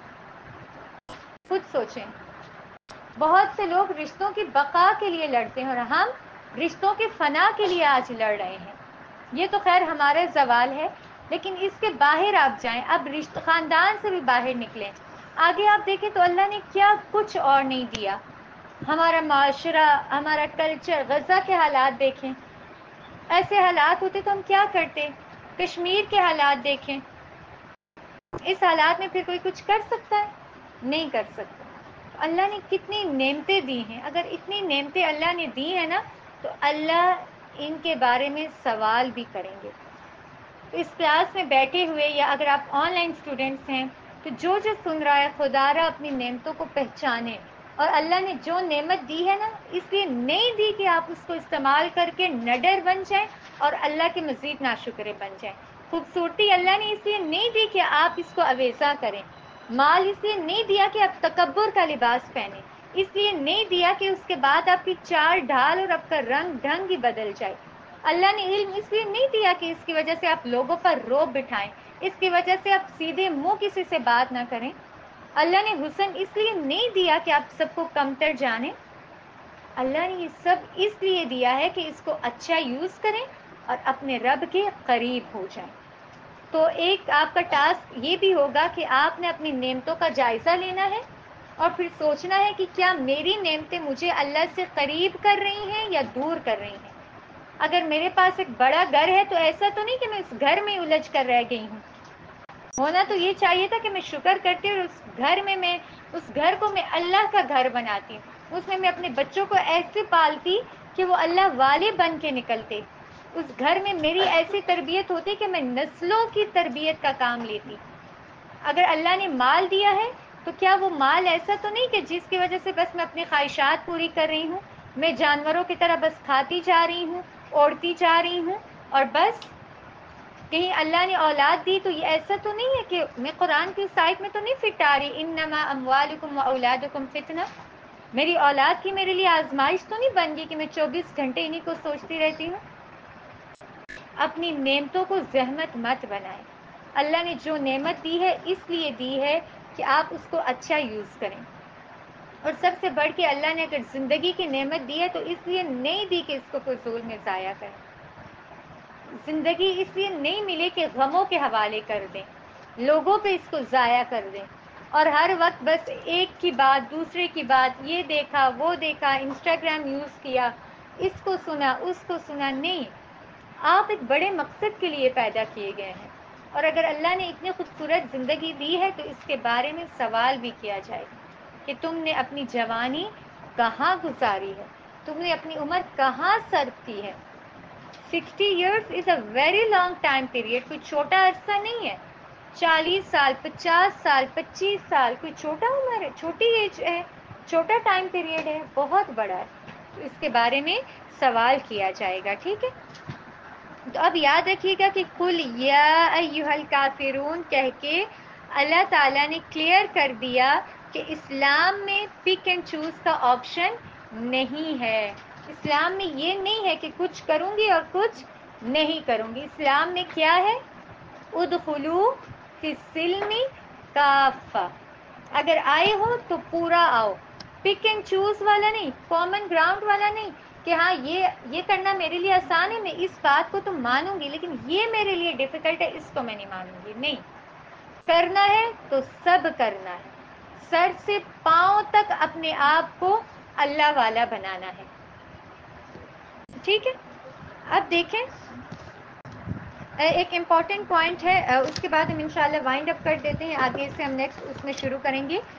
خود سوچیں، بہت سے لوگ رشتوں کی بقا کے لیے لڑتے ہیں اور ہم رشتوں کے فنا کے لیے آج لڑ رہے ہیں۔ یہ تو خیر ہمارے زوال ہے، لیکن اس کے باہر آپ جائیں، اب رشتہ خاندان سے بھی باہر نکلیں۔ آگے آپ دیکھیں تو اللہ نے کیا کچھ اور نہیں دیا۔ ہمارا معاشرہ، ہمارا کلچر، غزہ کے حالات دیکھیں۔ ایسے حالات ہوتے تو ہم کیا کرتے؟ کشمیر کے حالات دیکھیں۔ اس حالات میں پھر کوئی کچھ کر سکتا ہے؟ نہیں کر سکتا۔ اللہ نے کتنی نعمتیں دی ہیں۔ اگر اتنی نعمتیں اللہ نے دی ہیں نا تو اللہ ان کے بارے میں سوال بھی کریں گے۔ اس کلاس میں بیٹھے ہوئے یا اگر آپ آن لائن اسٹوڈنٹس ہیں تو جو جو سن رہا ہے خدا را اپنی نعمتوں کو پہچانے، اور اللہ نے جو نعمت دی ہے نا اس لیے نہیں دی کہ آپ اس کو استعمال کر کے نڈر بن جائیں اور اللہ کے مزید ناشکرے بن جائیں۔ خوبصورتی اللہ نے اس لیے نہیں دی کہ آپ اس کو اویزہ کریں۔ مال اس لیے نہیں دیا کہ آپ تکبر کا لباس پہنیں۔ اس لیے نہیں دیا کہ اس کے بعد آپ کی چال ڈھال اور آپ کا رنگ ڈھنگ ہی بدل جائے۔ اللہ نے علم اس لیے نہیں دیا کہ اس کی وجہ سے آپ لوگوں پر روب بٹھائیں، اس کی وجہ سے آپ سیدھے منہ کسی سے بات نہ کریں۔ اللہ نے حسن اس لیے نہیں دیا کہ آپ سب کو کمتر جانیں۔ اللہ نے یہ سب اس لیے دیا ہے کہ اس کو اچھا یوز کریں اور اپنے رب کے قریب ہو جائیں۔ تو ایک آپ کا ٹاسک یہ بھی ہوگا کہ آپ نے اپنی نعمتوں کا جائزہ لینا ہے اور پھر سوچنا ہے کہ کیا میری نعمتیں مجھے اللہ سے قریب کر رہی ہیں یا دور کر رہی ہیں۔ اگر میرے پاس ایک بڑا گھر ہے تو ایسا تو نہیں کہ میں اس گھر میں الجھ کر رہ گئی ہوں۔ ہونا تو یہ چاہیے تھا کہ میں شکر کرتی اور اس گھر میں میں اس گھر کو میں اللہ کا گھر بناتی ہوں، اس میں میں اپنے بچوں کو ایسے پالتی کہ وہ اللہ والے بن کے نکلتے، اس گھر میں میری ایسی تربیت ہوتی کہ میں نسلوں کی تربیت کا کام لیتی۔ اگر اللہ نے مال دیا ہے تو کیا وہ مال ایسا تو نہیں کہ جس کی وجہ سے بس میں اپنی خواہشات پوری کر رہی ہوں، میں جانوروں کی طرح بس کھاتی جا رہی ہوں، اوڑھتی جا رہی ہوں، اور بس کہیں اللہ نے اولاد دی تو یہ ایسا تو نہیں ہے کہ میں قرآن کی اس آیت میں تو نہیں فٹ آ رہی انما اموالکم و اولادکم فتنہ، میری اولاد کی میرے لیے آزمائش تو نہیں بن گئی کہ میں چوبیس گھنٹے انہیں کو سوچتی رہتی ہوں۔ اپنی نعمتوں کو زحمت مت بنائیں۔ اللہ نے جو نعمت دی ہے اس لیے دی ہے کہ آپ اس کو اچھا یوز کریں۔ اور سب سے بڑھ کے اللہ نے اگر زندگی کی نعمت دی ہے تو اس لیے نہیں دی کہ اس کو فضول میں ضائع کریں. زندگی اس لیے نہیں ملی کہ غموں کے حوالے کر دیں, لوگوں پہ اس کو ضائع کر دیں, اور ہر وقت بس ایک کی بات دوسرے کی بات, یہ دیکھا وہ دیکھا, انسٹاگرام یوز کیا, اس کو سنا اس کو سنا. نہیں, آپ ایک بڑے مقصد کے لیے پیدا کیے گئے ہیں, اور اگر اللہ نے اتنی خوبصورت زندگی دی ہے تو اس کے بارے میں سوال بھی کیا جائے کہ تم نے اپنی جوانی کہاں گزاری ہے, تم نے اپنی عمر کہاں صرف کی ہے. Sixty years is a very long time period, کوئی چھوٹا عرصہ نہیں ہے. چالیس سال, پچاس سال, پچیس سال کوئی چھوٹا عمر ہے, چھوٹی ایج ہے, چھوٹا ٹائم پیریڈ ہے, بہت بڑا ہے. تو اس کے بارے میں سوال کیا جائے گا. ٹھیک ہے, تو اب یاد رکھیے گا کہ قل یا ایھا الکافرون کہہ کے اللہ تعالیٰ نے کلیئر کر دیا کہ اسلام میں پک اینڈ چوز کا آپشن نہیں ہے. اسلام میں یہ نہیں ہے کہ کچھ کروں گی اور کچھ نہیں کروں گی. اسلام میں کیا ہے؟ ادخلوا فی السلم کافہ, اگر آئے ہو تو پورا آؤ. پک اینڈ چوز والا نہیں, کامن گراؤنڈ والا نہیں کہ ہاں یہ یہ کرنا میرے لیے آسان ہے, میں اس بات کو تو مانوں گی, لیکن یہ میرے لیے ڈیفیکلٹ ہے, اس کو میں نہیں مانوں گی. نہیں, کرنا ہے تو سب کرنا ہے, سر سے پاؤں تک اپنے آپ کو اللہ والا بنانا ہے. ٹھیک ہے, اب دیکھیں ایک امپورٹنٹ پوائنٹ ہے, اس کے بعد ہم انشاءاللہ وائنڈ اپ کر دیتے ہیں, آگے سے ہم نیکسٹ اس میں شروع کریں گے.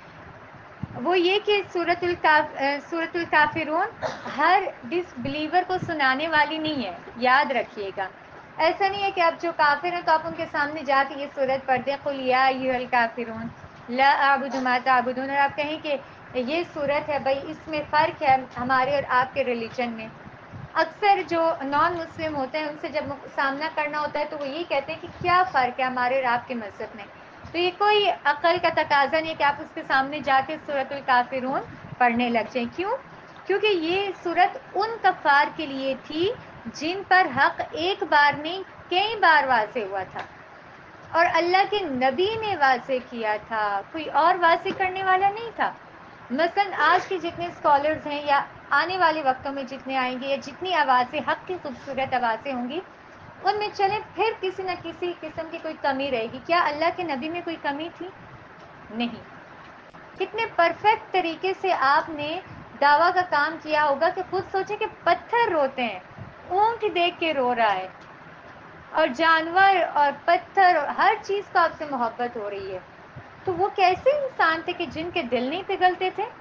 وہ یہ کہ سورۃ الکاف سورۃ الکافرون ہر ڈس بلیور کو سنانے والی نہیں ہے, یاد رکھیے گا. ایسا نہیں ہے کہ آپ جو کافر ہیں تو آپ ان کے سامنے جا کے یہ سورت پڑھ دیں, قل یا ایھا الکافرون لا اعبد ما تعبدون, اور آپ کہیں کہ یہ سورت ہے, بھائی اس میں فرق ہے ہمارے اور آپ کے ریلیجن میں. اکثر جو نان مسلم ہوتے ہیں ان سے جب سامنا کرنا ہوتا ہے تو وہ یہی کہتے ہیں کہ کیا فرق ہے ہمارے اور آپ کے مذہب میں. تو یہ کوئی عقل کا تقاضا نہیں ہے کہ آپ اس کے سامنے جا کے سورۃ الکافرون پڑھنے لگ جائیں. کیوں؟ کیونکہ یہ سورت ان کفار کے لیے تھی جن پر حق ایک بار نہیں کئی بار واضح ہوا تھا, اور اللہ کے نبی نے واضح کیا تھا, کوئی اور واضح کرنے والا نہیں تھا. مثلا آج کے جتنے اسکالرز ہیں یا آنے والے وقتوں میں جتنے آئیں گے, یا جتنی آوازیں حق کی خوبصورت آوازیں ہوں گی, ان میں چلیں پھر کسی نہ کسی قسم کی کوئی کمی رہے گی. کیا اللہ کے نبی میں کوئی کمی تھی؟ نہیں. کتنے پرفیکٹ طریقے سے آپ نے دعویٰ کا کام کیا ہوگا کہ خود سوچیں کہ پتھر روتے ہیں, اونٹ دیکھ کے رو رہا ہے, اور جانور اور پتھر اور ہر چیز کو آپ سے محبت ہو رہی ہے. تو وہ کیسے انسان تھے کہ جن کے دل نہیں پگھلتے تھے؟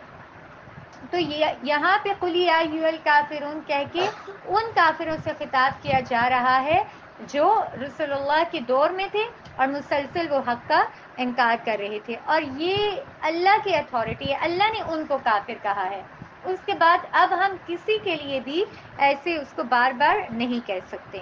تو یہاں پہ قل یا ایھا الکافرون کہہ کے ان کافروں سے خطاب کیا جا رہا ہے جو رسول اللہ کے دور میں تھے اور مسلسل وہ حق کا انکار کر رہے تھے, اور یہ اللہ کی اتھارٹی ہے, اللہ نے ان کو کافر کہا ہے. اس کے بعد اب ہم کسی کے لیے بھی ایسے اس کو بار بار نہیں کہہ سکتے,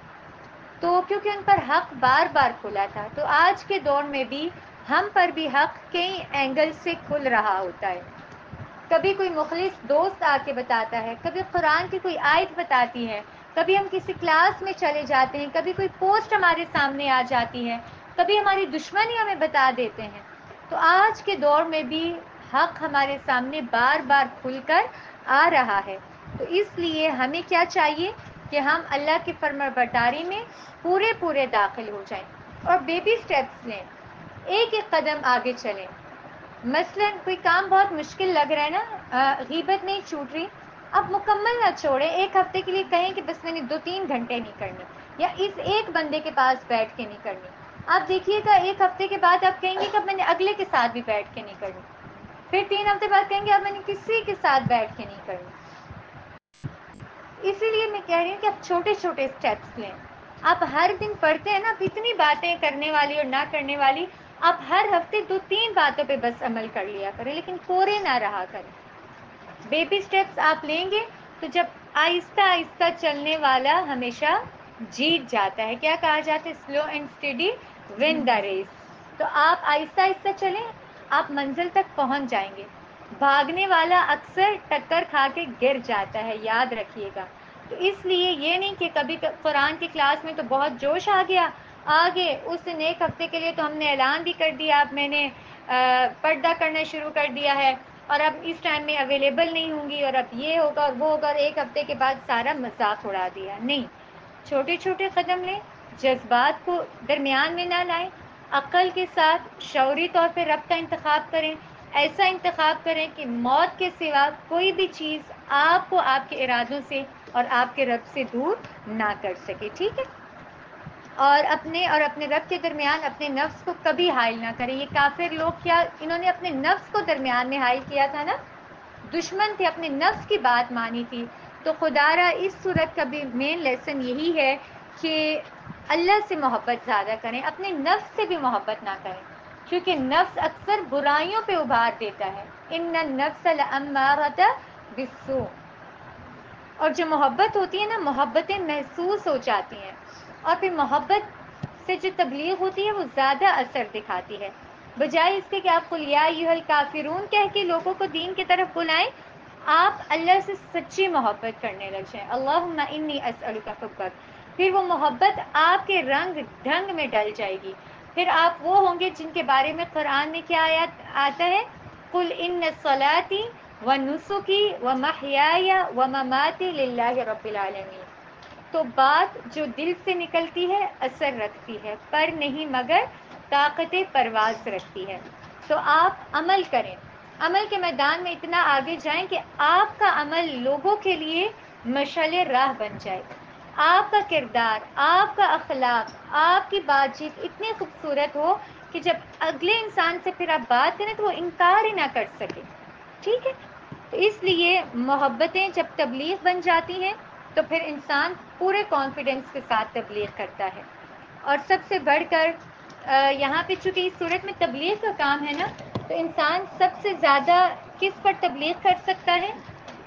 تو کیونکہ ان پر حق بار بار کھلا تھا. تو آج کے دور میں بھی ہم پر بھی حق کئی اینگل سے کھل رہا ہوتا ہے. کبھی کوئی مخلص دوست آ کے بتاتا ہے, کبھی قرآن کی کوئی آیت بتاتی ہے, کبھی ہم کسی کلاس میں چلے جاتے ہیں, کبھی کوئی پوسٹ ہمارے سامنے آ جاتی ہے, کبھی ہماری دشمنی ہمیں بتا دیتے ہیں. تو آج کے دور میں بھی حق ہمارے سامنے بار بار کھل کر آ رہا ہے. تو اس لیے ہمیں کیا چاہیے کہ ہم اللہ کی فرمانبرداری میں پورے پورے داخل ہو جائیں اور بیبی سٹیپس لیں, ایک ایک قدم آگے چلیں. مثلا کوئی کام بہت مشکل لگ رہا ہے نا, غیبت نہیں چھوٹ رہی, اب مکمل نہ چھوڑیں, ایک ہفتے کے لیے کہیں کہ بس میں نے دو تین گھنٹے نہیں کرنی, یا اس ایک بندے کے پاس بیٹھ کے نہیں کرنی. آپ دیکھیے گا ایک ہفتے کے بعد آپ کہیں گے کہ اب میں نے اگلے کے ساتھ بھی بیٹھ کے نہیں کرنی, پھر تین ہفتے بعد کہیں گے اب میں نے کسی کے ساتھ بیٹھ کے نہیں کرنی. اسی لیے میں کہہ رہی ہوں کہ آپ چھوٹے چھوٹے اسٹیپس لیں. آپ ہر دن پڑھتے ہیں نا, اب اتنی باتیں کرنے والی اور نہ کرنے والی, آپ ہر ہفتے دو تین باتوں پہ بس عمل کر لیا کریں, لیکن کورے نہ رہا کریں. بیبی سٹیپس آپ لیں گے تو جب آہستہ آہستہ چلنے والا ہمیشہ جیت جاتا ہے. کیا کہا جاتا ہے؟ Slow and steady won the race. تو آپ آہستہ آہستہ چلیں, آپ منزل تک پہنچ جائیں گے. بھاگنے والا اکثر ٹکر کھا کے گر جاتا ہے, یاد رکھیے گا. تو اس لیے یہ نہیں کہ کبھی قرآن کی کلاس میں تو بہت جوش آ گیا, آگے اس نیک ہفتے کے لیے تو ہم نے اعلان بھی کر دیا, اب میں نے پردہ کرنا شروع کر دیا ہے, اور اب اس ٹائم میں اویلیبل نہیں ہوں گی اور اب یہ ہوگا اور وہ ہوگا اور ایک ہفتے کے بعد سارا مذاق اڑا دیا. نہیں، چھوٹے چھوٹے قدم لیں، جذبات کو درمیان میں نہ لائیں، عقل کے ساتھ شعوری طور پہ رب کا انتخاب کریں. ایسا انتخاب کریں کہ موت کے سوا کوئی بھی چیز آپ کو آپ کے ارادوں سے اور آپ کے رب سے دور نہ کر سکے. ٹھیک ہے؟ اور اپنے اور اپنے رب کے درمیان اپنے نفس کو کبھی حائل نہ کریں. یہ کافر لوگ کیا انہوں نے اپنے نفس کو درمیان میں حائل کیا تھا نا، دشمن تھے، اپنے نفس کی بات مانی تھی. تو خدا را اس صورت کا بھی مین لیسن یہی ہے کہ اللہ سے محبت زیادہ کریں، اپنے نفس سے بھی محبت نہ کریں، کیونکہ نفس اکثر برائیوں پہ ابھار دیتا ہے. ان النفس لامارۃ بالسوء. اور جو محبت ہوتی ہے نا، محبتیں محسوس ہو جاتی ہیں، اور پھر محبت سے جو تبلیغ ہوتی ہے وہ زیادہ اثر دکھاتی ہے. بجائے اس کے کہ آپ قل یا ایھا الکافرون کہہ کے لوگوں کو دین کی طرف بلائیں، آپ اللہ سے سچی محبت کرنے لگ جائیں. اللہم انی اسألک حبک. پھر وہ محبت آپ کے رنگ ڈھنگ میں ڈل جائے گی. پھر آپ وہ ہوں گے جن کے بارے میں قرآن میں کیا آیات آتا ہے، قل ان صلاتی ونسکی ومحیای ومماتی للہ رب العالمین. تو بات جو دل سے نکلتی ہے اثر رکھتی ہے، پر نہیں مگر طاقت پرواز رکھتی ہے. تو آپ عمل کریں، عمل کے میدان میں اتنا آگے جائیں کہ آپ کا عمل لوگوں کے لیے مشعل راہ بن جائے. آپ کا کردار، آپ کا اخلاق، آپ کی بات چیت اتنی خوبصورت ہو کہ جب اگلے انسان سے پھر آپ بات کریں تو وہ انکار ہی نہ کر سکے. ٹھیک ہے؟ تو اس لیے محبتیں جب تبلیغ بن جاتی ہیں تو پھر انسان پورے کانفیڈنس کے ساتھ تبلیغ کرتا ہے. اور سب سے بڑھ کر یہاں پہ چونکہ اس صورت میں تبلیغ کا کام ہے نا، تو انسان سب سے زیادہ کس پر تبلیغ کر سکتا ہے؟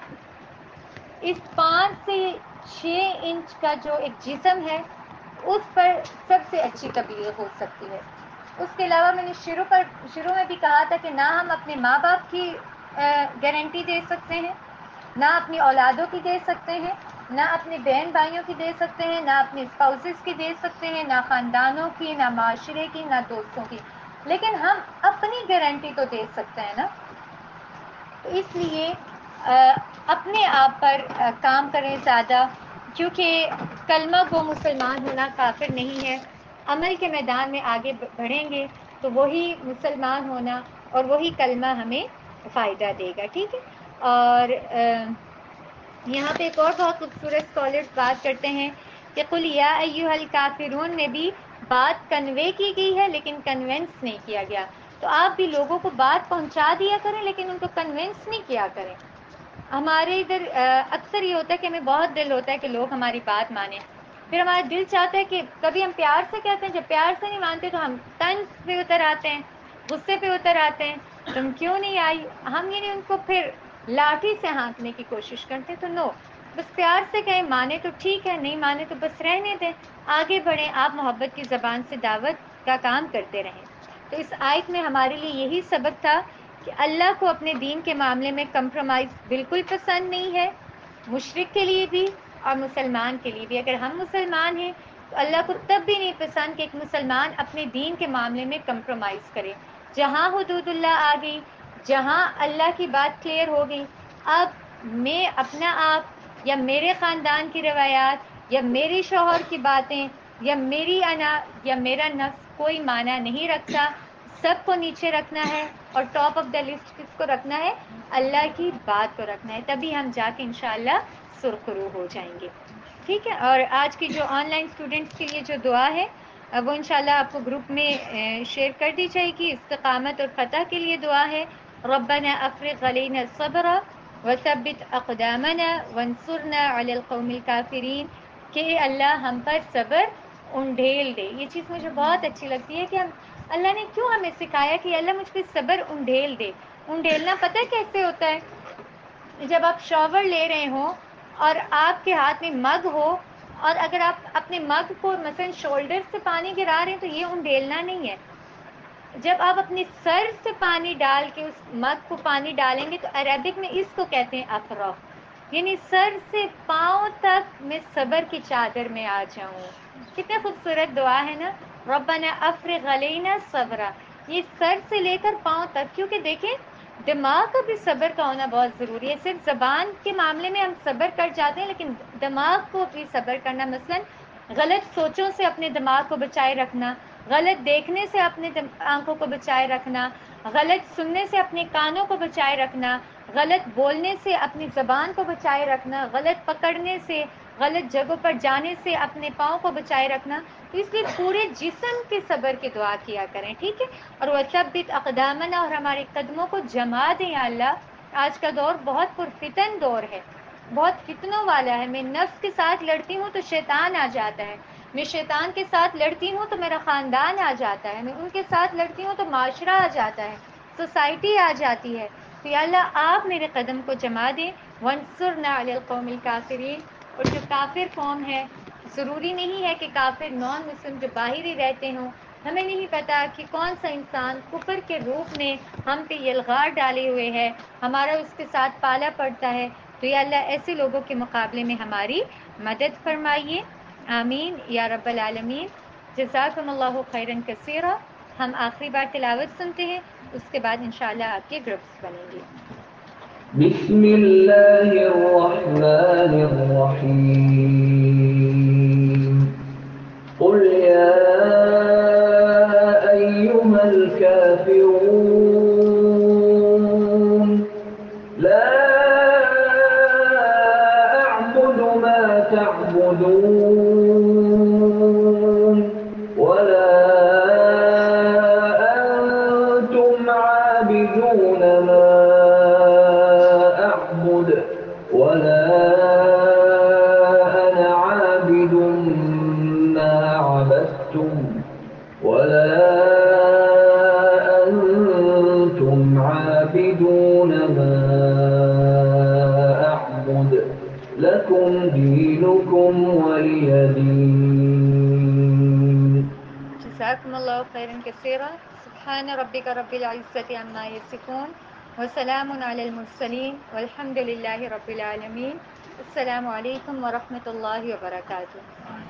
اس پانچ سے چھ انچ کا جو ایک جسم ہے اس پر سب سے اچھی تبلیغ ہو سکتی ہے. اس کے علاوہ میں نے شروع پر شروع میں بھی کہا تھا کہ نہ ہم اپنے ماں باپ کی گارنٹی دے سکتے ہیں، نہ اپنی اولادوں کی دے سکتے ہیں، نہ اپنے بہن بھائیوں کی دے سکتے ہیں، نہ اپنے اسپاؤسز کی دے سکتے ہیں، نہ خاندانوں کی، نہ معاشرے کی، نہ دوستوں کی، لیکن ہم اپنی گارنٹی تو دے سکتے ہیں نا. اس لیے اپنے آپ پر کام کریں زیادہ، کیونکہ کلمہ گو مسلمان ہونا کافر نہیں ہے. عمل کے میدان میں آگے بڑھیں گے تو وہی مسلمان ہونا اور وہی کلمہ ہمیں فائدہ دے گا. ٹھیک ہے؟ اور یہاں پہ ایک اور بہت خوبصورت اسکالرس بات کرتے ہیں کہ قل یا ایھا الکافرون میں بھی بات کنوے کی گئی ہے لیکن کنونس نہیں کیا گیا. تو آپ بھی لوگوں کو بات پہنچا دیا کریں لیکن ان کو کنونس نہیں کیا کریں. ہمارے ادھر اکثر یہ ہوتا ہے کہ ہمیں بہت دل ہوتا ہے کہ لوگ ہماری بات مانیں، پھر ہمارا دل چاہتا ہے کہ کبھی ہم پیار سے کہتے ہیں، جب پیار سے نہیں مانتے تو ہم طنز پہ اتر آتے ہیں، غصے پہ اتر آتے ہیں، تم کیوں نہیں آئی. ہم یعنی ان کو پھر لاٹھی سے ہانکنے کی کوشش کرتے. تو نو، بس پیار سے کہیں، مانے تو ٹھیک ہے، نہیں مانے تو بس رہنے دیں، آگے بڑھیں. آپ محبت کی زبان سے دعوت کا کام کرتے رہیں. تو اس آیت میں ہمارے لیے یہی سبق تھا کہ اللہ کو اپنے دین کے معاملے میں کمپرومائز بالکل پسند نہیں ہے، مشرک کے لیے بھی اور مسلمان کے لیے بھی. اگر ہم مسلمان ہیں تو اللہ کو تب بھی نہیں پسند کہ ایک مسلمان اپنے دین کے معاملے میں کمپرومائز کرے. جہاں حدود اللہ آ گئی، جہاں اللہ کی بات کلیئر ہو گئی، اب میں اپنا آپ یا میرے خاندان کی روایات یا میرے شوہر کی باتیں یا میری انا یا میرا نفس کوئی معنی نہیں رکھتا. سب کو نیچے رکھنا ہے اور ٹاپ آف دا لسٹ کس کو رکھنا ہے؟ اللہ کی بات کو رکھنا ہے. تبھی ہم جا کے انشاءاللہ سرخرو ہو جائیں گے. ٹھیک ہے؟ اور آج کی جو آن لائن اسٹوڈنٹس کے لیے جو دعا ہے وہ انشاءاللہ آپ کو گروپ میں شیئر کر دی جائے گی. استقامت اور فتح کے لیے دعا ہے، ربنا افرغ علینا الصبر وثبت اقدامنا وانصرنا علی القوم الکافرین، کہ اللہ ہم پر صبر انڈھیل دے. یہ چیز مجھے بہت اچھی لگتی ہے کہ ہم اللہ نے کیوں ہمیں سکھایا کہ اللہ مجھ پہ صبر انڈھیل دے. انڈھیلنا پتہ کیسے ہوتا ہے؟ جب آپ شاور لے رہے ہوں اور آپ کے ہاتھ میں مگ ہو اور اگر آپ اپنے مگ کو مثلا شولڈر سے پانی گرا رہے ہیں تو یہ انڈھیلنا نہیں ہے. جب آپ اپنے سر سے پانی ڈال کے اس مگ کو پانی ڈالیں گے تو عربک میں اس کو کہتے ہیں افرغ، یعنی سر سے پاؤں تک میں صبر کی چادر میں آ جاؤں. کتنا خوبصورت دعا ہے نا، ربنا افرغ علینا صبرا. یہ سر سے لے کر پاؤں تک، کیونکہ دیکھیں دماغ کا بھی صبر کا ہونا بہت ضروری ہے. صرف زبان کے معاملے میں ہم صبر کر جاتے ہیں، لیکن دماغ کو بھی صبر کرنا. مثلا غلط سوچوں سے اپنے دماغ کو بچائے رکھنا، غلط دیکھنے سے اپنے آنکھوں کو بچائے رکھنا، غلط سننے سے اپنے کانوں کو بچائے رکھنا، غلط بولنے سے اپنی زبان کو بچائے رکھنا، غلط پکڑنے سے، غلط جگہوں پر جانے سے اپنے پاؤں کو بچائے رکھنا. تو اس لیے پورے جسم کے صبر کی دعا کیا کریں، ٹھیک ہے. اور وَثَبِّتْ أَقْدَامَنَا، اور ہمارے قدموں کو جما دیں یا اللہ. آج کا دور بہت پرفتن دور ہے، بہت فتنوں والا ہے. میں نفس کے ساتھ لڑتی ہوں تو شیطان آ جاتا ہے، میں شیطان کے ساتھ لڑتی ہوں تو میرا خاندان آ جاتا ہے، میں ان کے ساتھ لڑتی ہوں تو معاشرہ آ جاتا ہے، سوسائٹی آ جاتی ہے. تو یا اللہ آپ میرے قدم کو جما دیں. وَانصُرْنَا عَلَى الْقَوْمِ الْكَافِرِينَ. اور جو کافر قوم ہے، ضروری نہیں ہے کہ کافر نان مسلم جو باہر ہی رہتے ہوں، ہمیں نہیں پتا کہ کون سا انسان کفر کے روپ میں ہم پہ یلغار ڈالے ہوئے ہے، ہمارا اس کے ساتھ پالا پڑتا ہے. تو یا اللہ ایسے لوگوں کے مقابلے میں ہماری مدد فرمائیے. آمین یا رب العالمین. جزاکم اللہ خیرا کثیرا. ہم آخری بار تلاوت سنتے ہیں، اس کے بعد انشاءاللہ آپ کے گروپس بنیں گے. بسم اللہ الرحمن الرحیم. قل یا ایہا الکافرون لا اعبد ما تعبدون ولا انتم عابدون ما ولا أنا عابد ما عبدتم ولا أنتم عابدون ما أعبد لكم دينكم ولي دين. جزاکم اللہ خیرا کثیرا. سبحان ربک رب العزة عما یصفون وسلام علی المرسلین والحمد للہ رب العالمین. السلام علیکم ورحمۃ اللہ وبرکاتہ.